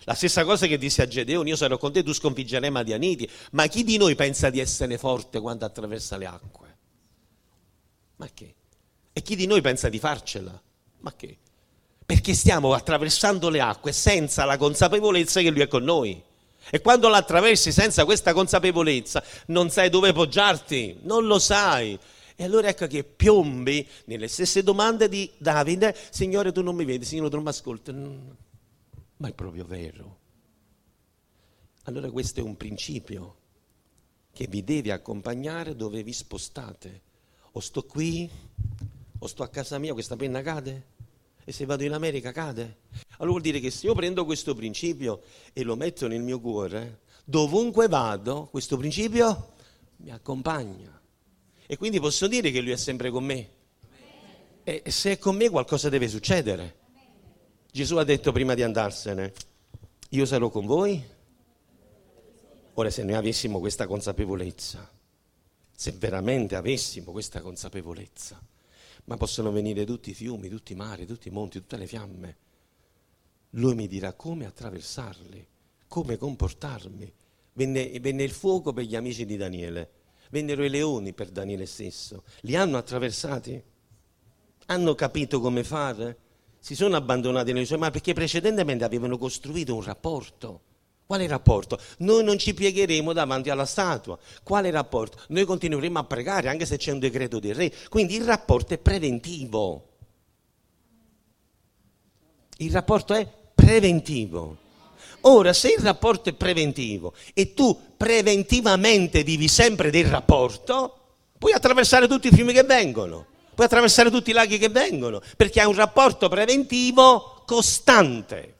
La stessa cosa che disse a Gedeone: io sarò con te, tu sconfiggerai i Madianiti. Ma chi di noi pensa di essere forte quando attraversa le acque? Ma che? E chi di noi pensa di farcela? Ma che? Perché stiamo attraversando le acque senza la consapevolezza che Lui è con noi. E quando la attraversi senza questa consapevolezza non sai dove poggiarti, non lo sai. E allora ecco che piombi nelle stesse domande di Davide: Signore, tu non mi vedi, Signore, tu non mi ascolti. Ma è proprio vero. Allora questo è un principio che vi deve accompagnare dove vi spostate. O sto qui, o sto a casa mia, questa penna cade? E se vado in America cade? Allora vuol dire che se io prendo questo principio e lo metto nel mio cuore, dovunque vado, questo principio mi accompagna. E quindi posso dire che Lui è sempre con me. E se è con me qualcosa deve succedere. Gesù ha detto prima di andarsene: io sarò con voi. Ora, se noi avessimo questa consapevolezza, se veramente avessimo questa consapevolezza, ma possono venire tutti i fiumi, tutti i mari, tutti i monti, tutte le fiamme, Lui mi dirà come attraversarli, come comportarmi. Venne, venne il fuoco per gli amici di Daniele, vennero i leoni per Daniele stesso. Li hanno attraversati? Hanno capito come fare? Si sono abbandonati nei suoi mari perché precedentemente avevano costruito un rapporto. Quale rapporto? Noi non ci piegheremo davanti alla statua. Quale rapporto? Noi continueremo a pregare anche se c'è un decreto del re. Quindi il rapporto è preventivo. Il rapporto è preventivo. Ora, se il rapporto è preventivo e tu preventivamente vivi sempre del rapporto, puoi attraversare tutti i fiumi che vengono, puoi attraversare tutti i laghi che vengono, perché hai un rapporto preventivo costante,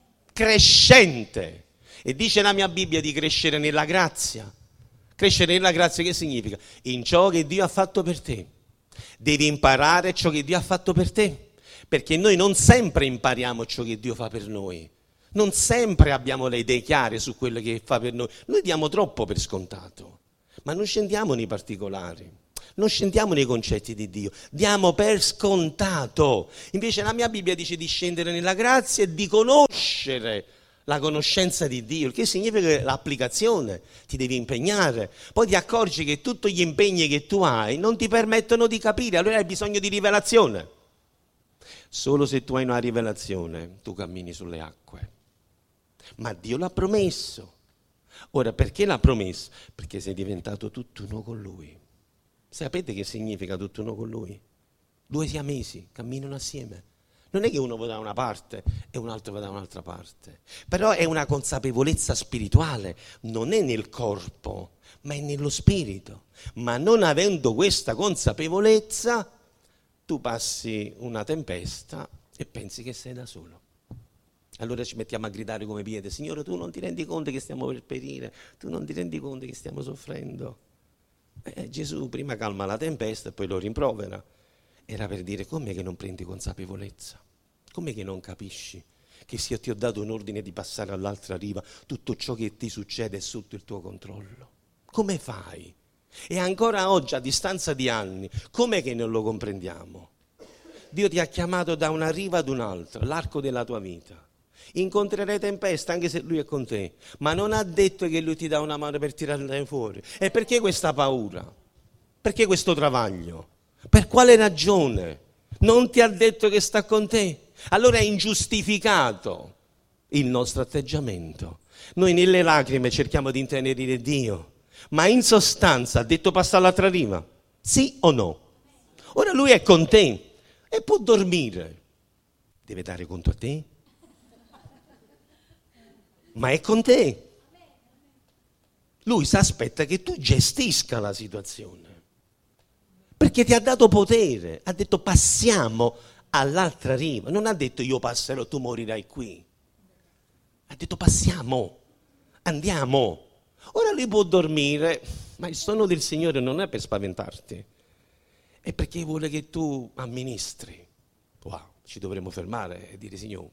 crescente. E dice la mia Bibbia di crescere nella grazia. Crescere nella grazia che significa? In ciò che Dio ha fatto per te. Devi imparare ciò che Dio ha fatto per te, perché noi non sempre impariamo ciò che Dio fa per noi. Non sempre abbiamo le idee chiare su quello che fa per noi. Noi diamo troppo per scontato, ma non scendiamo nei particolari, non scendiamo nei concetti di Dio, diamo per scontato. Invece la mia Bibbia dice di scendere nella grazia e di conoscere la conoscenza di Dio, il che significa che l'applicazione ti devi impegnare. Poi ti accorgi che tutti gli impegni che tu hai non ti permettono di capire, allora hai bisogno di rivelazione. Solo se tu hai una rivelazione tu cammini sulle acque. Ma Dio l'ha promesso. Ora, perché l'ha promesso? Perché sei diventato tutt'uno con Lui. Sapete che significa tutt'uno con Lui? Due siamesi camminano assieme. Non è che uno va da una parte e un altro va da un'altra parte. Però è una consapevolezza spirituale, non è nel corpo, ma è nello spirito. Ma non avendo questa consapevolezza, tu passi una tempesta e pensi che sei da solo. Allora ci mettiamo a gridare come Pietro: Signore, tu non ti rendi conto che stiamo per perire, tu non ti rendi conto che stiamo soffrendo. Eh, Gesù prima calma la tempesta e poi lo rimprovera. Era per dire: come che non prendi consapevolezza? Come che non capisci che se io ti ho dato un ordine di passare all'altra riva, tutto ciò che ti succede è sotto il tuo controllo? Come fai? E ancora oggi, a distanza di anni, com'è che non lo comprendiamo? Dio ti ha chiamato da una riva ad un'altra, l'arco della tua vita. Incontrerai tempesta anche se Lui è con te, ma non ha detto che Lui ti dà una mano per tirarla fuori. E perché questa paura? Perché questo travaglio? Per quale ragione? Non ti ha detto che sta con te? Allora è ingiustificato il nostro atteggiamento. Noi nelle lacrime cerchiamo di intenerire Dio, ma in sostanza ha detto passa all'altra riva, sì o no? Ora Lui è con te e può dormire, deve dare conto a te, ma è con te. Lui si aspetta che tu gestisca la situazione, perché ti ha dato potere. Ha detto passiamo all'altra riva, non ha detto io passerò, tu morirai qui. Ha detto passiamo, andiamo. Ora Lui può dormire, ma il sonno del Signore non è per spaventarti, è perché vuole che tu amministri. Wow, ci dovremmo fermare e dire: Signore,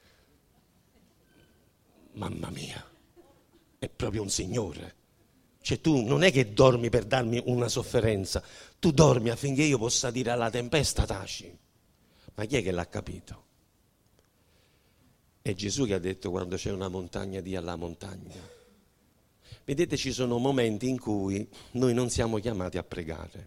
mamma mia, è proprio un Signore. Cioè tu non è che dormi per darmi una sofferenza, tu dormi affinché io possa dire alla tempesta taci. Ma chi è che l'ha capito? È Gesù che ha detto: quando c'è una montagna, dia alla montagna. Vedete, ci sono momenti in cui noi non siamo chiamati a pregare.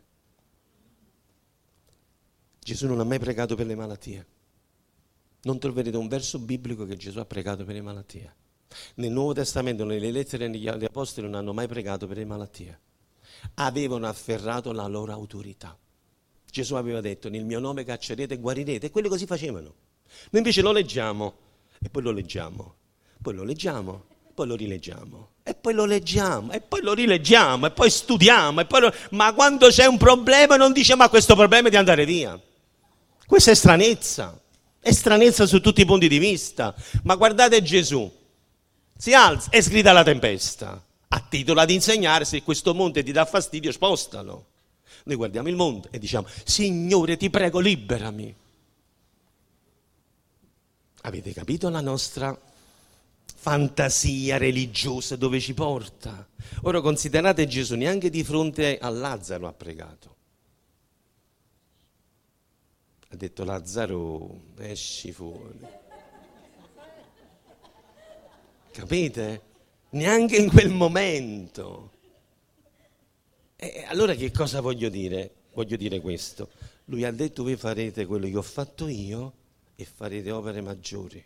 Gesù non ha mai pregato per le malattie. Non troverete un verso biblico che Gesù ha pregato per le malattie. Nel Nuovo Testamento, nelle lettere degli Apostoli, non hanno mai pregato per le malattie. Avevano afferrato la loro autorità. Gesù aveva detto: nel mio nome caccerete e guarirete. E quelli così facevano. Noi invece lo leggiamo, e poi lo leggiamo, poi lo leggiamo, poi lo rileggiamo, e poi lo leggiamo, e poi lo rileggiamo, e poi studiamo, e poi lo... ma quando c'è un problema non dice: ma questo problema è di andare via. Questa è stranezza, è stranezza su tutti i punti di vista. Ma guardate Gesù, si alza e sgrida la tempesta, a titolo di insegnare: se questo monte ti dà fastidio, spostalo. Noi guardiamo il monte e diciamo: Signore, ti prego, liberami. Avete capito la nostra fantasia religiosa dove ci porta? Ora considerate Gesù, neanche di fronte a Lazzaro ha pregato. Ha detto: Lazzaro, esci fuori. Capite? Neanche in quel momento. E allora che cosa voglio dire? Voglio dire questo. Lui ha detto: voi farete quello che ho fatto io e farete opere maggiori.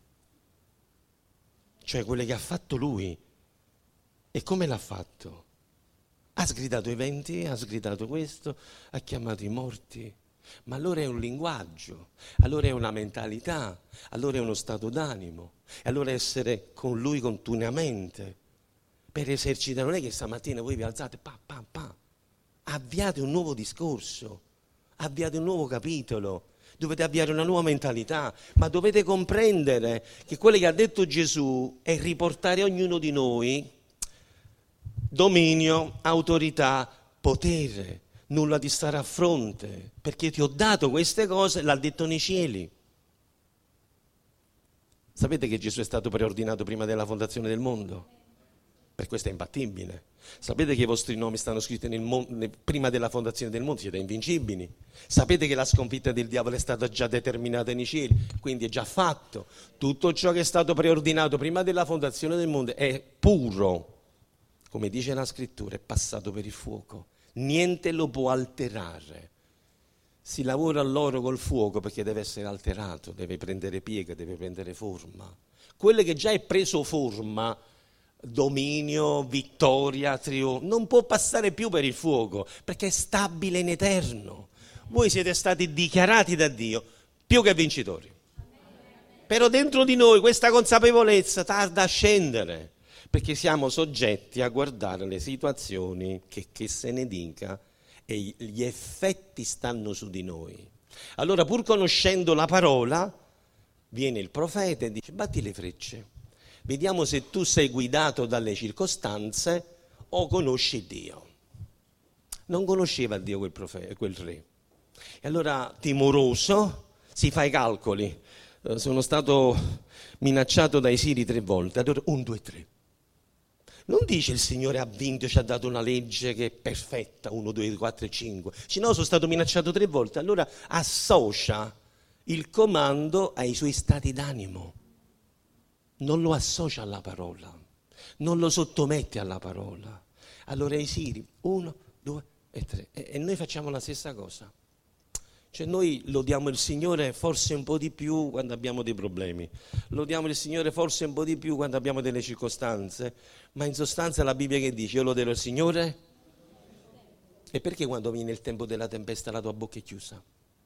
Cioè quelle che ha fatto lui. E come l'ha fatto? Ha sgridato i venti, ha sgridato questo, ha chiamato i morti. Ma allora è un linguaggio, allora è una mentalità, allora è uno stato d'animo. E allora essere con lui continuamente per esercitare. Non è che stamattina voi vi alzate, pa, pa, pa. Avviate un nuovo discorso, avviate un nuovo capitolo, dovete avviare una nuova mentalità, ma dovete comprendere che quello che ha detto Gesù è riportare a ognuno di noi dominio, autorità, potere. Nulla di stare a fronte, perché ti ho dato queste cose, l'ha detto nei cieli. Sapete che Gesù è stato preordinato prima della fondazione del mondo? Per questo è imbattibile. Sapete che i vostri nomi stanno scritti nel mondo, prima della fondazione del mondo, siete invincibili. Sapete che la sconfitta del diavolo è stata già determinata nei cieli, quindi è già fatto. Tutto ciò che è stato preordinato prima della fondazione del mondo è puro, come dice la scrittura, è passato per il fuoco. Niente lo può alterare. Si lavora all'oro col fuoco perché deve essere alterato, deve prendere piega, deve prendere forma. Quello che già è preso forma, dominio, vittoria, trionfo, non può passare più per il fuoco perché è stabile in eterno. Voi siete stati dichiarati da Dio più che vincitori. Però dentro di noi questa consapevolezza tarda a scendere, perché siamo soggetti a guardare le situazioni che, che se ne dica, e gli effetti stanno su di noi. Allora, pur conoscendo la parola, viene il profeta e dice: batti le frecce, vediamo se tu sei guidato dalle circostanze o conosci Dio. Non conosceva Dio quel, profeta, quel re. E allora, timoroso, si fa i calcoli. Sono stato minacciato dai siri tre volte, allora un, due, tre. Non dice: il Signore ha vinto, ci ha dato una legge che è perfetta, uno, due, quattro e cinque. Dice: no, sono stato minacciato tre volte. Allora associa il comando ai suoi stati d'animo. Non lo associa alla parola, non lo sottomette alla parola. Allora i siri, uno, due e tre. E, e noi facciamo la stessa cosa. Cioè noi lodiamo il Signore forse un po' di più quando abbiamo dei problemi, lodiamo il Signore forse un po' di più quando abbiamo delle circostanze, ma in sostanza la Bibbia che dice: io loderò il Signore? E perché quando viene il tempo della tempesta la tua bocca è chiusa?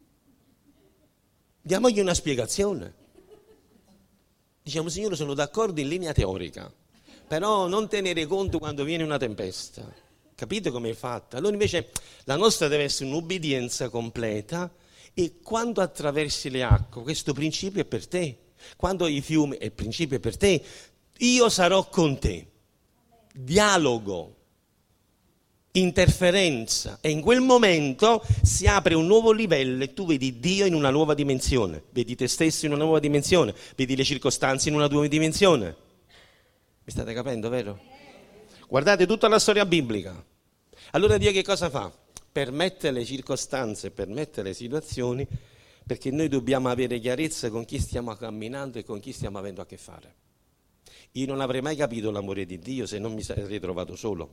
Diamogli una spiegazione. Diciamo: Signore, sono d'accordo in linea teorica, però non tenere conto quando viene una tempesta. Capite come è fatta? Allora invece la nostra deve essere un'obbedienza completa, e quando attraversi le acque, questo principio è per te. Quando i fiumi, il principio è per te. Io sarò con te. Dialogo, interferenza, e in quel momento si apre un nuovo livello e tu vedi Dio in una nuova dimensione, vedi te stesso in una nuova dimensione, vedi le circostanze in una nuova dimensione. Mi state capendo, vero? Guardate tutta la storia biblica. Allora Dio che cosa fa? Permette le circostanze, permette le situazioni perché noi dobbiamo avere chiarezza con chi stiamo camminando e con chi stiamo avendo a che fare. Io non avrei mai capito l'amore di Dio se non mi sarei trovato solo.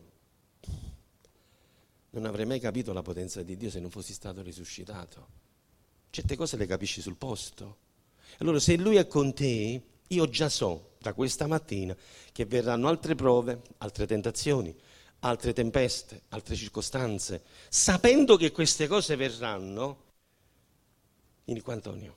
Non avrei mai capito la potenza di Dio se non fossi stato risuscitato. Certe cose le capisci sul posto. Allora se Lui è con te, io già so da questa mattina che verranno altre prove, altre tentazioni, altre tempeste, altre circostanze. Sapendo che queste cose verranno, vieni qua Antonio,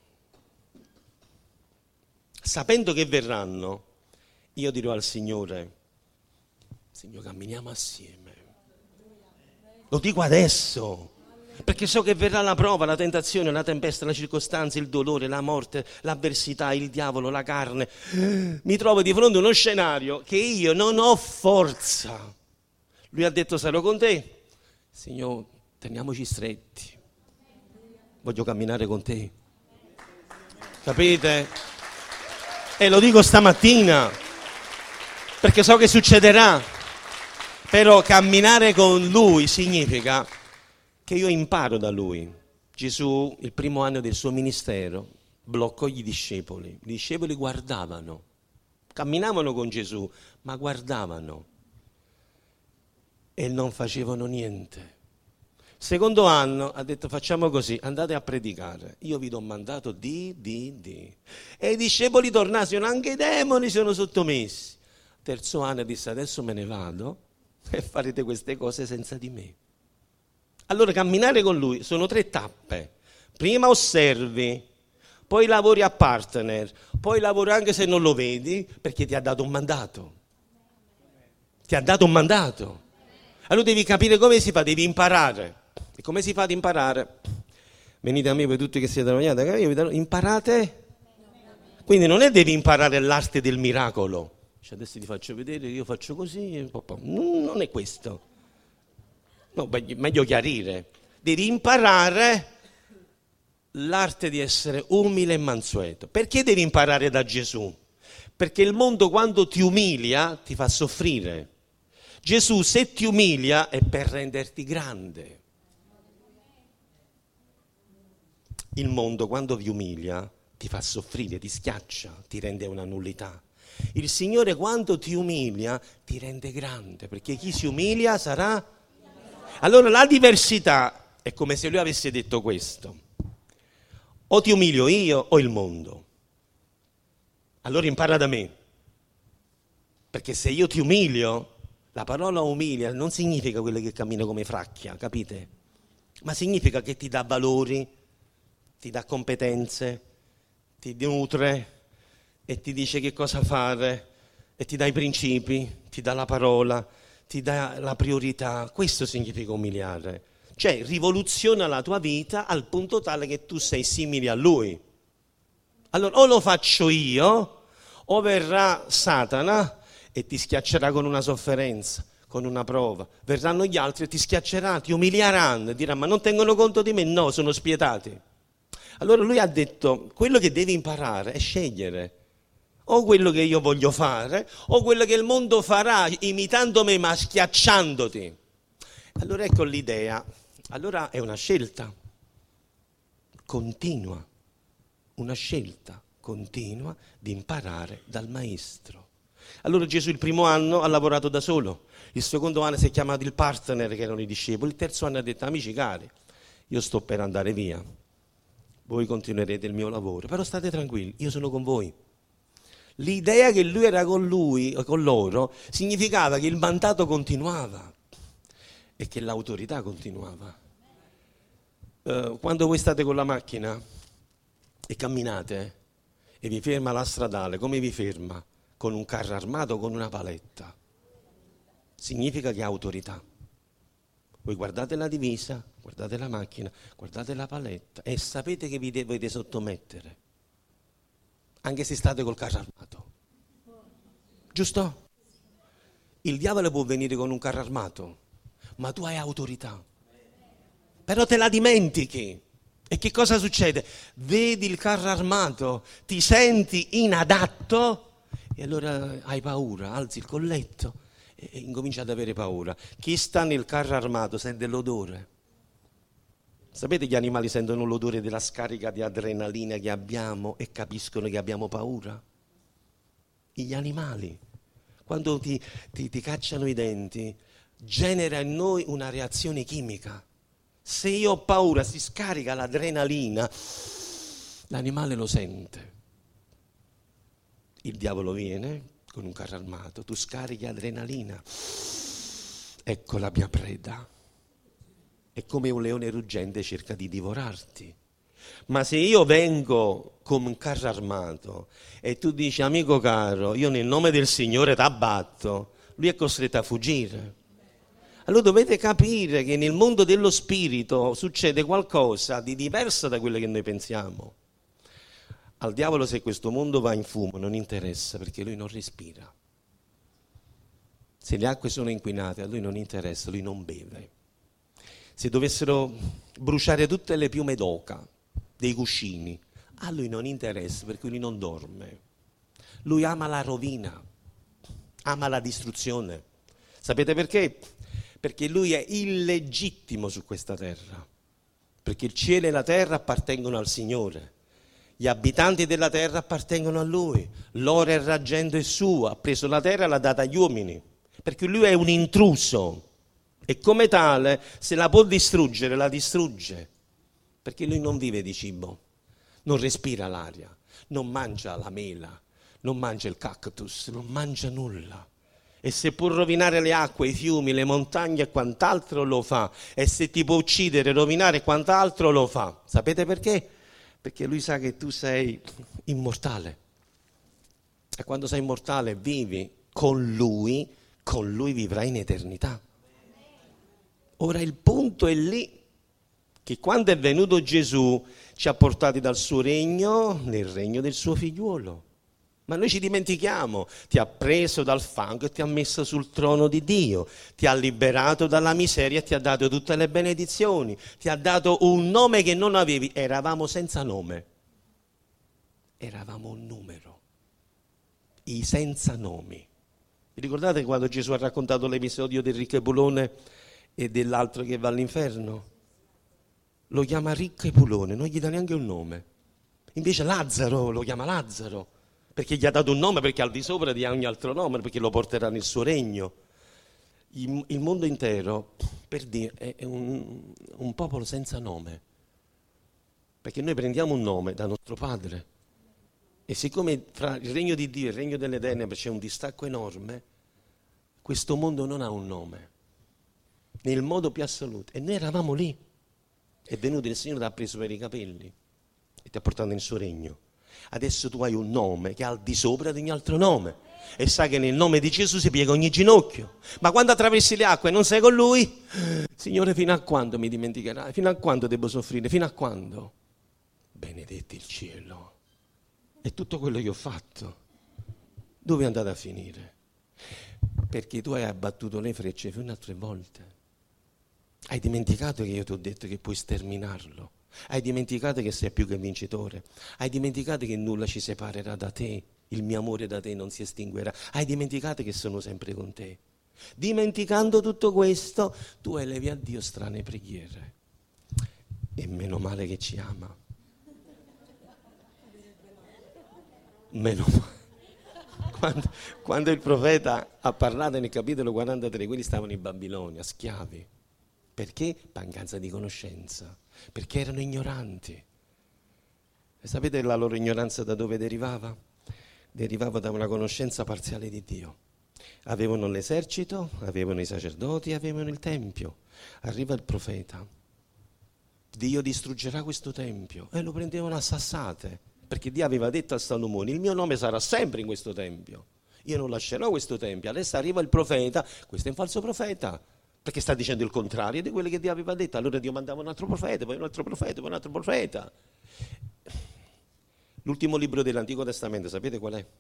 sapendo che verranno, io dirò al Signore, Signore, camminiamo assieme. Lo dico adesso, perché so che verrà la prova, la tentazione, la tempesta, la circostanza, il dolore, la morte, l'avversità, il diavolo, la carne. Mi trovo di fronte a uno scenario che io non ho forza. Lui ha detto sarò con te. Signore, teniamoci stretti. Voglio camminare con te. Capite? E lo dico stamattina, perché so che succederà. Però camminare con Lui significa che io imparo da Lui. Gesù, il primo anno del suo ministero, bloccò i discepoli. I discepoli guardavano, camminavano con Gesù, ma guardavano e non facevano niente. Secondo anno ha detto facciamo così, andate a predicare, io vi do mandato di, di, di. E i discepoli tornarono, anche i demoni sono sottomessi. Terzo anno disse adesso me ne vado e farete queste cose senza di me. Allora camminare con Lui sono tre tappe. Prima osservi, poi lavori a partner, poi lavori anche se non lo vedi perché ti ha dato un mandato. Ti ha dato un mandato. Allora devi capire come si fa, devi imparare. E come si fa ad imparare? Venite a me voi tutti che siete rognati, imparate. Quindi non è devi imparare l'arte del miracolo. Cioè adesso ti faccio vedere, io faccio così, non è questo. No, meglio chiarire. Devi imparare l'arte di essere umile e mansueto. Perché devi imparare da Gesù? Perché il mondo quando ti umilia ti fa soffrire. Gesù se ti umilia è per renderti grande. Il mondo quando vi umilia ti fa soffrire, ti schiaccia, ti rende una nullità. Il Signore quando ti umilia ti rende grande, perché chi si umilia sarà... Allora la diversità è come se Lui avesse detto questo: o ti umilio io o il mondo. Allora impara da me, perché se io ti umilio, la parola umilia non significa quello che cammina come fracchia, capite? Ma significa che ti dà valori, ti dà competenze, ti nutre e ti dice che cosa fare e ti dà i principi, ti dà la parola, ti dà la priorità. Questo significa umiliare. Cioè rivoluziona la tua vita al punto tale che tu sei simile a Lui. Allora o lo faccio io o verrà Satana e ti schiaccerà con una sofferenza, con una prova. Verranno gli altri e ti schiacceranno, ti umilieranno e diranno ma non tengono conto di me? No, sono spietati. Allora Lui ha detto quello che devi imparare è scegliere. O quello che io voglio fare, o quello che il mondo farà imitando me ma schiacciandoti. Allora ecco l'idea. Allora è una scelta continua, una scelta continua di imparare dal Maestro. Allora Gesù il primo anno ha lavorato da solo, il secondo anno si è chiamato il partner che erano i discepoli, il terzo anno ha detto amici cari, io sto per andare via, voi continuerete il mio lavoro, però state tranquilli, io sono con voi. L'idea che lui era con lui, con loro, significava che il mandato continuava e che l'autorità continuava. Uh, quando voi state con la macchina e camminate e vi ferma la stradale, come vi ferma? Con un carro armato o con una paletta? Significa che ha autorità. Voi guardate la divisa, guardate la macchina, guardate la paletta e sapete che vi dovete sottomettere. Anche se state col carro armato. Giusto? Il diavolo può venire con un carro armato, ma tu hai autorità. Però te la dimentichi. E che cosa succede? Vedi il carro armato, ti senti inadatto e allora hai paura, alzi il colletto e incominci ad avere paura. Chi sta nel carro armato sente l'odore. Sapete, gli animali sentono l'odore della scarica di adrenalina che abbiamo e capiscono che abbiamo paura? Gli animali, quando ti, ti, ti cacciano i denti, genera in noi una reazione chimica. Se io ho paura, si scarica l'adrenalina, l'animale lo sente. Il diavolo viene con un carro armato, tu scarichi adrenalina, ecco la mia preda. È come un leone ruggente, cerca di divorarti. Ma se io vengo come un carro armato e tu dici, amico caro, io nel nome del Signore t'abbatto, lui è costretto a fuggire. Allora dovete capire che nel mondo dello spirito succede qualcosa di diverso da quello che noi pensiamo. Al diavolo, se questo mondo va in fumo, non interessa, perché lui non respira. Se le acque sono inquinate, a lui non interessa, lui non beve. Se dovessero bruciare tutte le piume d'oca dei cuscini, a lui non interessa, perché lui non dorme. Lui ama la rovina, ama la distruzione. Sapete perché? Perché lui è illegittimo su questa terra, perché il cielo e la terra appartengono al Signore. Gli abitanti della terra appartengono a lui, l'oro e il argento è suo, ha preso la terra e l'ha data agli uomini, perché lui è un intruso e come tale se la può distruggere la distrugge, perché lui non vive di cibo, non respira l'aria, non mangia la mela, non mangia il cactus, non mangia nulla. E se può rovinare le acque, i fiumi, le montagne e quant'altro lo fa, e se ti può uccidere, rovinare quant'altro lo fa. Sapete perché? Perché lui sa che tu sei immortale. E quando sei immortale vivi con lui, con lui vivrai in eternità. Ora il punto è lì, che quando è venuto Gesù ci ha portati dal suo regno nel regno del suo figliuolo. Ma noi ci dimentichiamo, ti ha preso dal fango e ti ha messo sul trono di Dio, ti ha liberato dalla miseria e ti ha dato tutte le benedizioni, ti ha dato un nome che non avevi, eravamo senza nome, eravamo un numero, i senza nomi. Vi ricordate quando Gesù ha raccontato l'episodio del ricco Epulone e dell'altro che va all'inferno? Lo chiama ricco Epulone, non gli dà neanche un nome, invece Lazzaro lo chiama Lazzaro, perché gli ha dato un nome, perché al di sopra di ogni altro nome, perché lo porterà nel suo regno. Il, il mondo intero, per dire, è un, un popolo senza nome, perché noi prendiamo un nome da nostro padre e siccome fra il regno di Dio e il regno delle tenebre c'è un distacco enorme, questo mondo non ha un nome, nel modo più assoluto. E noi eravamo lì, è venuto il Signore, ti ha preso per i capelli e ti ha portato nel suo regno. Adesso tu hai un nome che è al di sopra di ogni altro nome e sai che nel nome di Gesù si piega ogni ginocchio. Ma quando attraversi le acque e non sei con lui, Signore, fino a quando mi dimenticherai? Fino a quando devo soffrire? Fino a quando? Benedetti il cielo e tutto quello che ho fatto, dove è andato a finire? Perché tu hai abbattuto le frecce fino a tre volte. Hai dimenticato che io ti ho detto che puoi sterminarlo. Hai dimenticato che sei più che vincitore. Hai dimenticato che nulla ci separerà da te. Il mio amore da te non si estinguerà. Hai dimenticato che sono sempre con te. Dimenticando tutto questo, tu elevi a Dio strane preghiere. E meno male che ci ama. Meno male. Quando, quando il profeta ha parlato nel capitolo quarantatré, quelli stavano in Babilonia, schiavi. Perché? Mancanza di conoscenza. Perché erano ignoranti. E sapete la loro ignoranza da dove derivava? Derivava da una conoscenza parziale di Dio. Avevano l'esercito, avevano i sacerdoti, avevano il tempio. Arriva il profeta. Dio distruggerà questo tempio. E lo prendevano a sassate. Perché Dio aveva detto a Salomone, il mio nome sarà sempre in questo tempio. Io non lascerò questo tempio. Adesso arriva il profeta, questo è un falso profeta. Perché sta dicendo il contrario di quello che Dio aveva detto. Allora Dio mandava un altro profeta, poi un altro profeta, poi un altro profeta. L'ultimo libro dell'Antico Testamento, sapete qual è?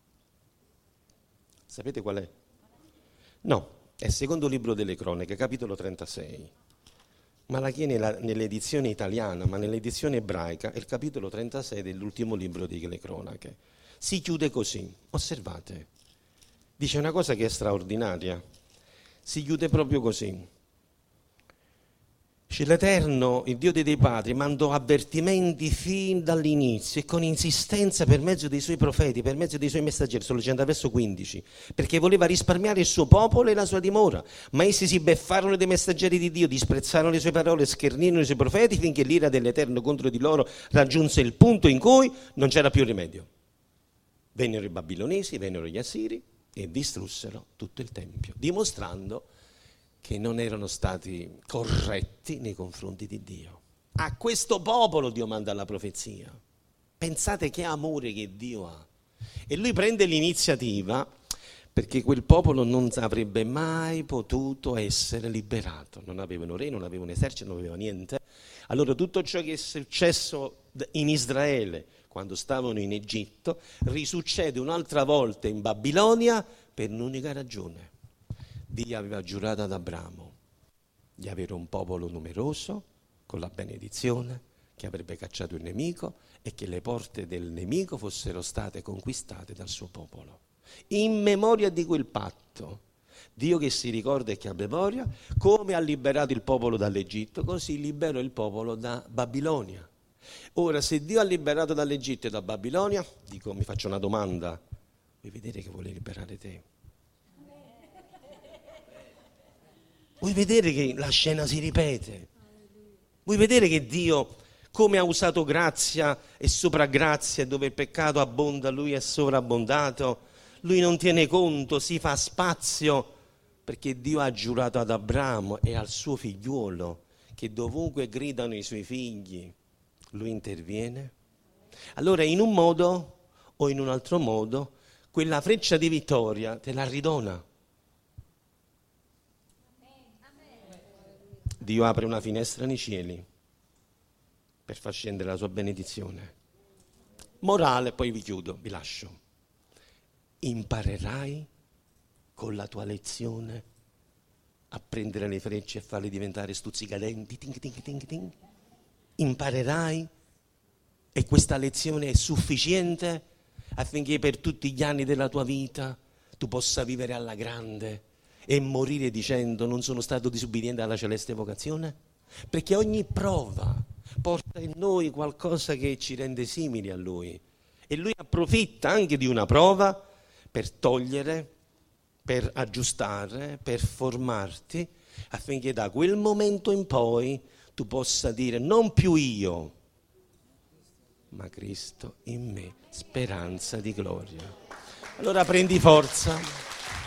Sapete qual è? No, è il secondo libro delle Cronache, capitolo trentasei. Malachia nell'edizione italiana, ma nell'edizione ebraica è il capitolo trentasei dell'ultimo libro delle Cronache. Si chiude così, osservate. Dice una cosa che è straordinaria. Si chiude proprio così. Dice, l'Eterno, il Dio dei dei padri, mandò avvertimenti fin dall'inizio e con insistenza per mezzo dei suoi profeti, per mezzo dei suoi messaggeri. Sto leggendo al verso quindici, perché voleva risparmiare il suo popolo e la sua dimora. Ma essi si beffarono dei messaggeri di Dio, disprezzarono le sue parole, schernirono i suoi profeti, finché l'ira dell'Eterno contro di loro raggiunse il punto in cui non c'era più rimedio. Vennero i babilonesi, vennero gli assiri e distrussero tutto il tempio, dimostrando che non erano stati corretti nei confronti di Dio. A questo popolo Dio manda la profezia. Pensate che amore che Dio ha. E lui prende l'iniziativa perché quel popolo non avrebbe mai potuto essere liberato. Non avevano re, non avevano esercito, non aveva niente. Allora tutto ciò che è successo in Israele quando stavano in Egitto risuccede un'altra volta in Babilonia per un'unica ragione. Dio aveva giurato ad Abramo di avere un popolo numeroso, con la benedizione, che avrebbe cacciato il nemico e che le porte del nemico fossero state conquistate dal suo popolo. In memoria di quel patto, Dio che si ricorda e che ha memoria, come ha liberato il popolo dall'Egitto, così liberò il popolo da Babilonia. Ora, se Dio ha liberato dall'Egitto e da Babilonia, dico, mi faccio una domanda, vuoi vedere che vuole liberare te? Vuoi vedere che la scena si ripete? Vuoi vedere che Dio, come ha usato grazia e sopragrazia, dove il peccato abbonda, lui è sovrabbondato, lui non tiene conto, si fa spazio, perché Dio ha giurato ad Abramo e al suo figliuolo, che dovunque gridano i suoi figli, lui interviene. Allora in un modo o in un altro modo, quella freccia di vittoria te la ridona. Dio apre una finestra nei cieli per far scendere la sua benedizione. Morale, poi vi chiudo, vi lascio. Imparerai con la tua lezione a prendere le frecce e farle diventare stuzzicadenti. Ting, ting, ting, ting. Imparerai e questa lezione è sufficiente affinché per tutti gli anni della tua vita tu possa vivere alla grande e morire dicendo non sono stato disubbidiente alla celeste vocazione? Perché ogni prova porta in noi qualcosa che ci rende simili a Lui e Lui approfitta anche di una prova per togliere, per aggiustare, per formarti affinché da quel momento in poi tu possa dire non più io, ma Cristo in me, speranza di gloria. Allora prendi forza.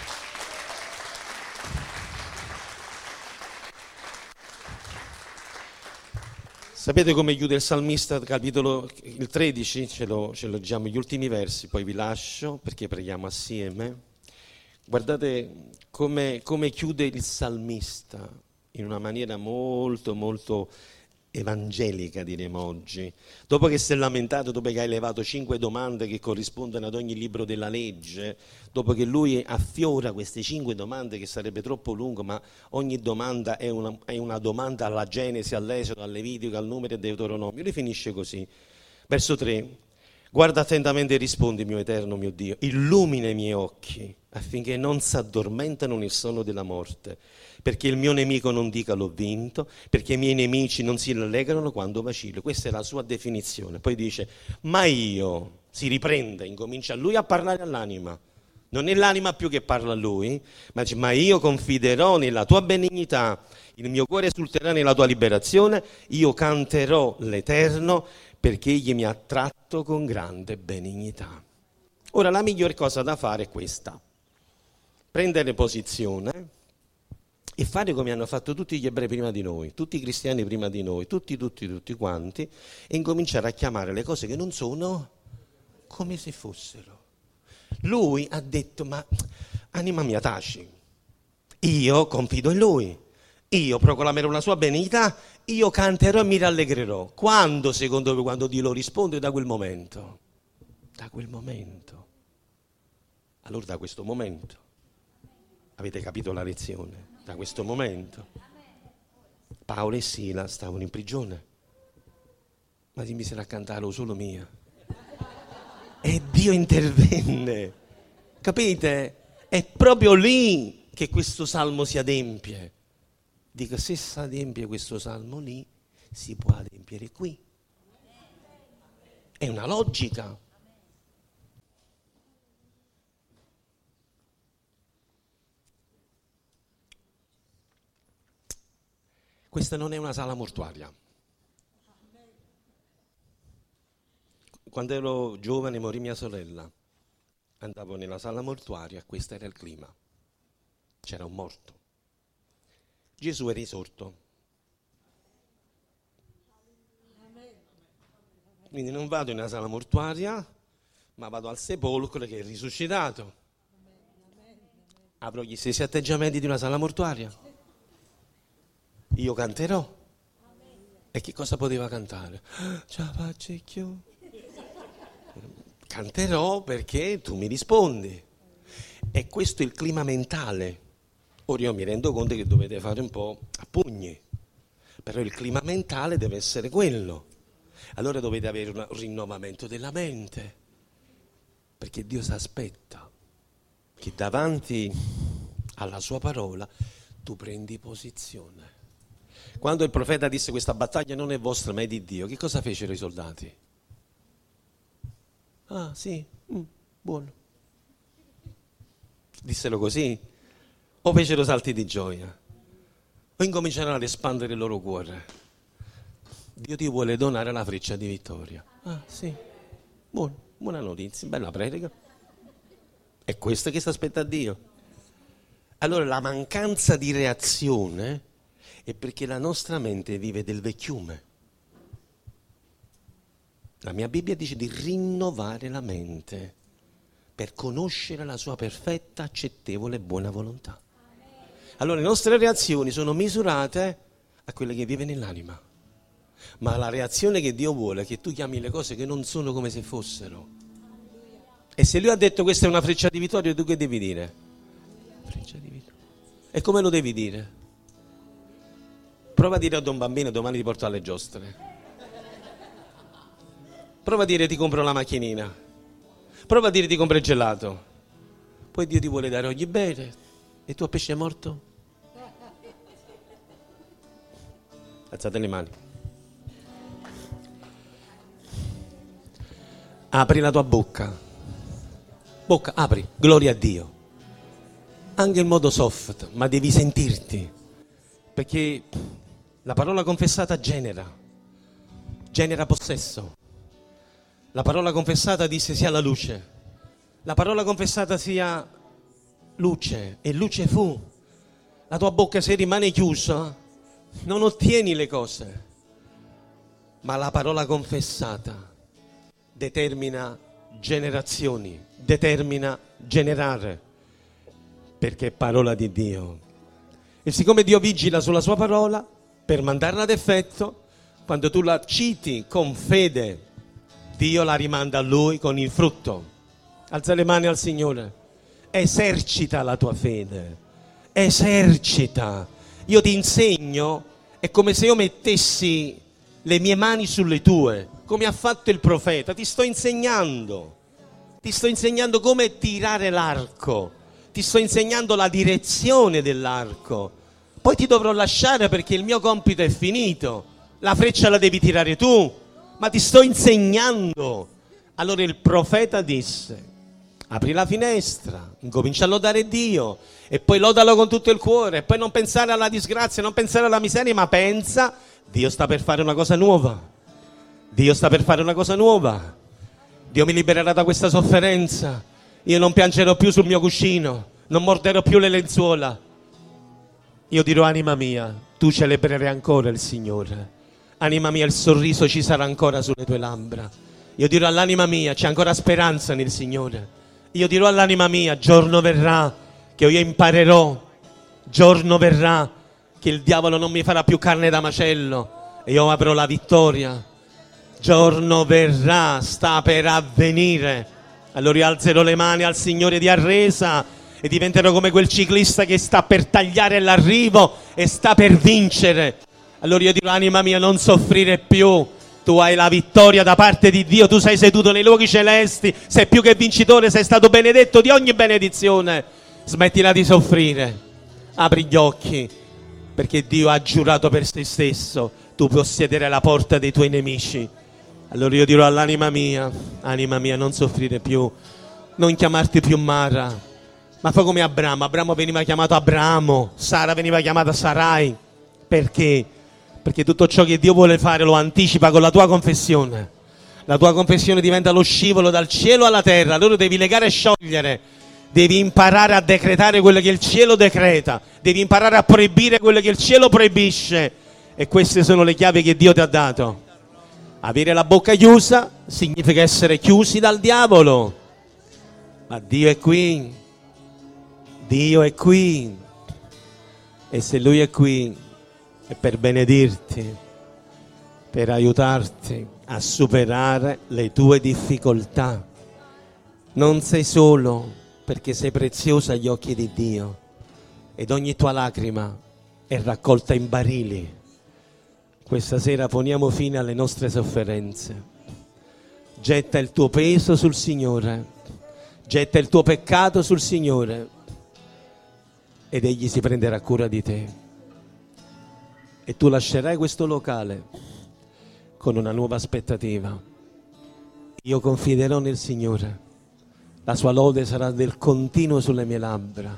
Sapete come chiude il salmista, capitolo il tredici? Ce lo, ce lo leggiamo gli ultimi versi, poi vi lascio perché preghiamo assieme. Guardate come, come chiude il salmista in una maniera molto, molto evangelica, diremo oggi. Dopo che si è lamentato, dopo che ha elevato cinque domande che corrispondono ad ogni libro della legge, dopo che lui affiora queste cinque domande, che sarebbe troppo lungo, ma ogni domanda è una, è una domanda alla Genesi, all'Esodo, al Levitico, al Numero e Deuteronomio, lui finisce così. Verso tre. Guarda attentamente e rispondi, mio eterno, mio Dio, illumina i miei occhi affinché non si addormentano nel sonno della morte, perché il mio nemico non dica l'ho vinto, perché i miei nemici non si rallegrano quando vacillo. Questa è la sua definizione. Poi dice, ma io, si riprende, incomincia lui a parlare all'anima. Non è l'anima più che parla a lui, ma dice, ma io confiderò nella tua benignità, il mio cuore esulterà nella tua liberazione, io canterò l'Eterno, perché egli mi ha tratto con grande benignità. Ora la miglior cosa da fare è questa: prendere posizione e fare come hanno fatto tutti gli ebrei prima di noi, tutti i cristiani prima di noi, tutti, tutti, tutti quanti, e incominciare a chiamare le cose che non sono come se fossero. Lui ha detto, ma anima mia taci, io confido in Lui, io proclamerò la sua benignità, io canterò e mi rallegrerò. Quando, secondo voi, quando Dio lo risponde? Da quel momento. Da quel momento. Allora da questo momento. Avete capito la lezione? Da questo momento. Paolo e Sila stavano in prigione. Ma si misero a cantare o solo mia. E Dio intervenne. Capite? È proprio lì che questo salmo si adempie. dico, se si adempie questo salmo lì, si può adempiere qui. È una logica. Questa non è una sala mortuaria. Quando ero giovane, morì mia sorella. Andavo nella sala mortuaria, questo era il clima. C'era un morto. Gesù è risorto. Quindi non vado nella sala mortuaria, ma vado al sepolcro che è risuscitato. Avrò gli stessi atteggiamenti di una sala mortuaria. Io canterò. E che cosa poteva cantare? Ciao Pacecchio. Canterò perché tu mi rispondi. E questo è il clima mentale. Ora io mi rendo conto che dovete fare un po' a pugni, però il clima mentale deve essere quello. Allora dovete avere un rinnovamento della mente, perché Dio si aspetta che davanti alla sua parola tu prendi posizione. Quando il profeta disse questa battaglia non è vostra ma è di Dio, che cosa fecero i soldati? Ah sì, mm, buono. Dissero così? O fecero salti di gioia? O incominciarono ad espandere il loro cuore? Dio ti vuole donare la freccia di vittoria. Ah sì, buono, buona notizia, bella predica. È questo che si aspetta a Dio. Allora la mancanza di reazione è perché la nostra mente vive del vecchiume. La mia Bibbia dice di rinnovare la mente per conoscere la sua perfetta, accettevole e buona volontà. Allora le nostre reazioni sono misurate a quelle che vive nell'anima. Ma la reazione che Dio vuole è che tu chiami le cose che non sono come se fossero. E se Lui ha detto questa è una freccia di vittoria, tu che devi dire? Freccia di vittoria. E come lo devi dire? Prova a dire ad un bambino domani ti porto alle giostre. Prova a dire ti compro la macchinina. Prova a dire ti compro il gelato. Poi Dio ti vuole dare ogni bene. E tu a pesce morto? Alzate le mani. Apri la tua bocca. Bocca, apri. Gloria a Dio. Anche in modo soft, ma devi sentirti. Perché la parola confessata genera. Genera possesso. La parola confessata disse sia la luce. La parola confessata sia luce. E luce fu. La tua bocca se rimane chiusa non ottieni le cose. Ma la parola confessata determina generazioni, determina generare, perché è parola di Dio. E siccome Dio vigila sulla sua parola, per mandarla ad effetto, quando tu la citi con fede, Dio la rimanda a Lui con il frutto. Alza le mani al Signore. Esercita la tua fede. Esercita. Io ti insegno, è come se io mettessi le mie mani sulle tue, come ha fatto il profeta. Ti sto insegnando. Ti sto insegnando come tirare l'arco. Ti sto insegnando la direzione dell'arco. Poi ti dovrò lasciare perché il mio compito è finito. La freccia la devi tirare tu. Ma ti sto insegnando. Allora il profeta disse: apri la finestra, incomincia a lodare Dio e poi lodalo con tutto il cuore e poi non pensare alla disgrazia, non pensare alla miseria, ma pensa, Dio sta per fare una cosa nuova. Dio sta per fare una cosa nuova. Dio mi libererà da questa sofferenza. Io non piangerò più sul mio cuscino, non morderò più le lenzuola. Io dirò: anima mia, tu celebrerai ancora il Signore. Anima mia, il sorriso ci sarà ancora sulle tue labbra. Io dirò all'anima mia: c'è ancora speranza nel Signore. Io dirò all'anima mia: giorno verrà che io imparerò. Giorno verrà che il diavolo non mi farà più carne da macello e io avrò la vittoria. Giorno verrà, sta per avvenire. Allora io alzerò le mani al Signore di Arresa e diventerò come quel ciclista che sta per tagliare l'arrivo e sta per vincere. Allora io dirò: anima mia, non soffrire più. Tu hai la vittoria da parte di Dio, tu sei seduto nei luoghi celesti, sei più che vincitore, sei stato benedetto di ogni benedizione. Smettila di soffrire, apri gli occhi, perché Dio ha giurato per se stesso: tu possiederai la porta dei tuoi nemici. Allora io dirò all'anima mia: anima mia, non soffrire più, non chiamarti più Mara, ma fa come Abramo. Abramo veniva chiamato Abramo, Sara veniva chiamata Sarai. Perché? Perché tutto ciò che Dio vuole fare lo anticipa con la tua confessione. La tua confessione diventa lo scivolo dal cielo alla terra. Allora devi legare e sciogliere, devi imparare a decretare quello che il cielo decreta, devi imparare a proibire quello che il cielo proibisce. E queste sono le chiavi che Dio ti ha dato. Avere la bocca chiusa significa essere chiusi dal diavolo, ma Dio è qui, Dio è qui, e se Lui è qui è per benedirti, per aiutarti a superare le tue difficoltà. Non sei solo, perché sei prezioso agli occhi di Dio, ed ogni tua lacrima è raccolta in barili. Questa sera poniamo fine alle nostre sofferenze. Getta il tuo peso sul Signore, getta il tuo peccato sul Signore, ed Egli si prenderà cura di te. E tu lascerai questo locale con una nuova aspettativa. Io confiderò nel Signore, la sua lode sarà del continuo sulle mie labbra.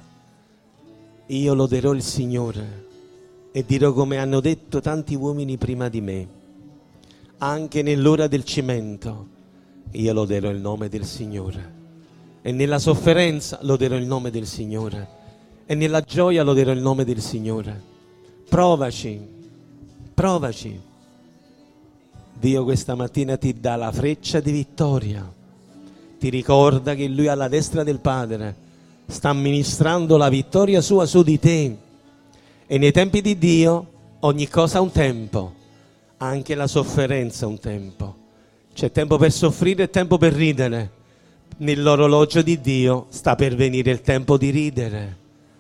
Io loderò il Signore e dirò come hanno detto tanti uomini prima di me. Anche nell'ora del cimento io loderò il nome del Signore, e nella sofferenza loderò il nome del Signore, e nella gioia loderò il nome del Signore. Provaci, provaci. Dio questa mattina ti dà la freccia di vittoria, ti ricorda che Lui alla destra del Padre sta amministrando la vittoria sua su di te. E nei tempi di Dio ogni cosa ha un tempo, anche la sofferenza ha un tempo. C'è tempo per soffrire e tempo per ridere. Nell'orologio di Dio sta per venire il tempo di ridere.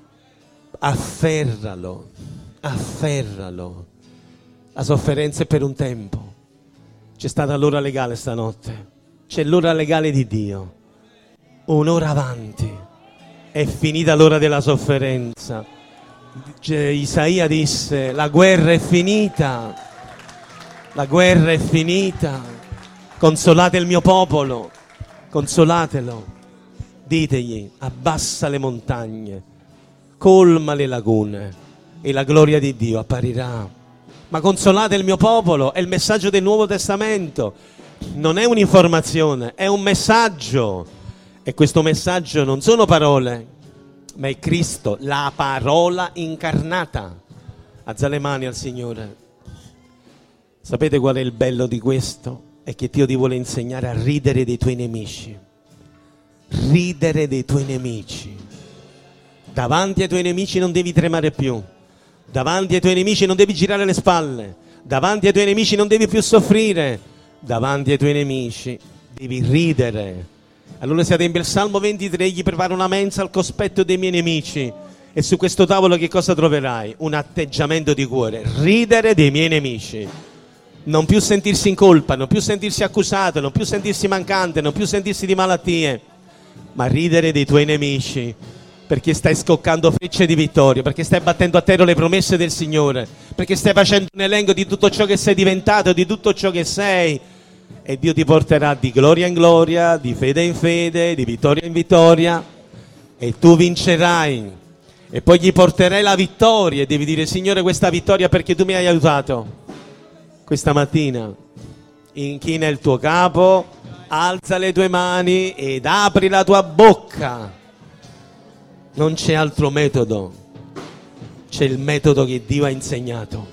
Afferralo, afferralo. La sofferenza è per un tempo. C'è stata l'ora legale stanotte, c'è l'ora legale di Dio. Un'ora avanti, è finita l'ora della sofferenza. Isaia disse: la guerra è finita, la guerra è finita, consolate il mio popolo, consolatelo, ditegli: abbassa le montagne, colma le lagune e la gloria di Dio apparirà. Ma consolate il mio popolo è il messaggio del Nuovo Testamento, non è un'informazione, è un messaggio, e questo messaggio non sono parole, ma è Cristo, la parola incarnata. Alza le mani al Signore. Sapete qual è il bello di questo? È che Dio ti vuole insegnare a ridere dei tuoi nemici. Ridere dei tuoi nemici. Davanti ai tuoi nemici non devi tremare più. Davanti ai tuoi nemici non devi girare le spalle. Davanti ai tuoi nemici non devi più soffrire. Davanti ai tuoi nemici devi ridere. Allora si adempie il Salmo ventitré: gli preparo una mensa al cospetto dei miei nemici. E su questo tavolo che cosa troverai? Un atteggiamento di cuore: ridere dei miei nemici. Non più sentirsi in colpa, non più sentirsi accusato, non più sentirsi mancante, non più sentirsi di malattie, ma ridere dei tuoi nemici, perché stai scoccando frecce di vittoria, perché stai battendo a terra le promesse del Signore, perché stai facendo un elenco di tutto ciò che sei diventato, di tutto ciò che sei. E Dio ti porterà di gloria in gloria, di fede in fede, di vittoria in vittoria, e tu vincerai. E poi gli porterai la vittoria e devi dire: Signore, questa vittoria perché tu mi hai aiutato. Questa mattina inchina il tuo capo, alza le tue mani ed apri la tua bocca. Non c'è altro metodo, c'è il metodo che Dio ha insegnato.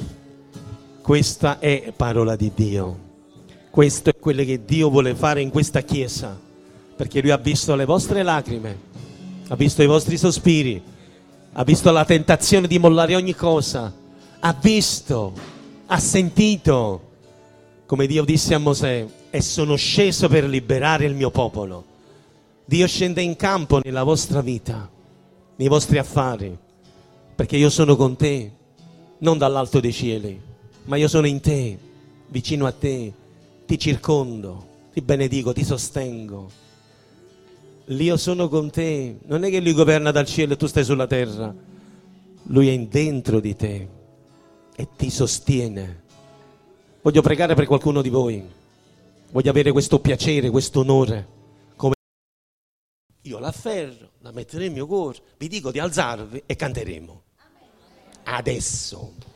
Questa è parola di Dio. Questo è quello che Dio vuole fare in questa chiesa, perché Lui ha visto le vostre lacrime, ha visto i vostri sospiri, ha visto la tentazione di mollare ogni cosa, ha visto, ha sentito, come Dio disse a Mosè: e sono sceso per liberare il mio popolo. Dio scende in campo nella vostra vita, nei vostri affari, perché io sono con te, non dall'alto dei cieli, ma io sono in te, vicino a te. Ti circondo, ti benedico, ti sostengo. L'io sono con te. Non è che Lui governa dal cielo e tu stai sulla terra. Lui è dentro di te e ti sostiene. Voglio pregare per qualcuno di voi. Voglio avere questo piacere, questo onore. Come io l'afferro, la metterò nel mio cuore. Vi dico di alzarvi e canteremo. Adesso.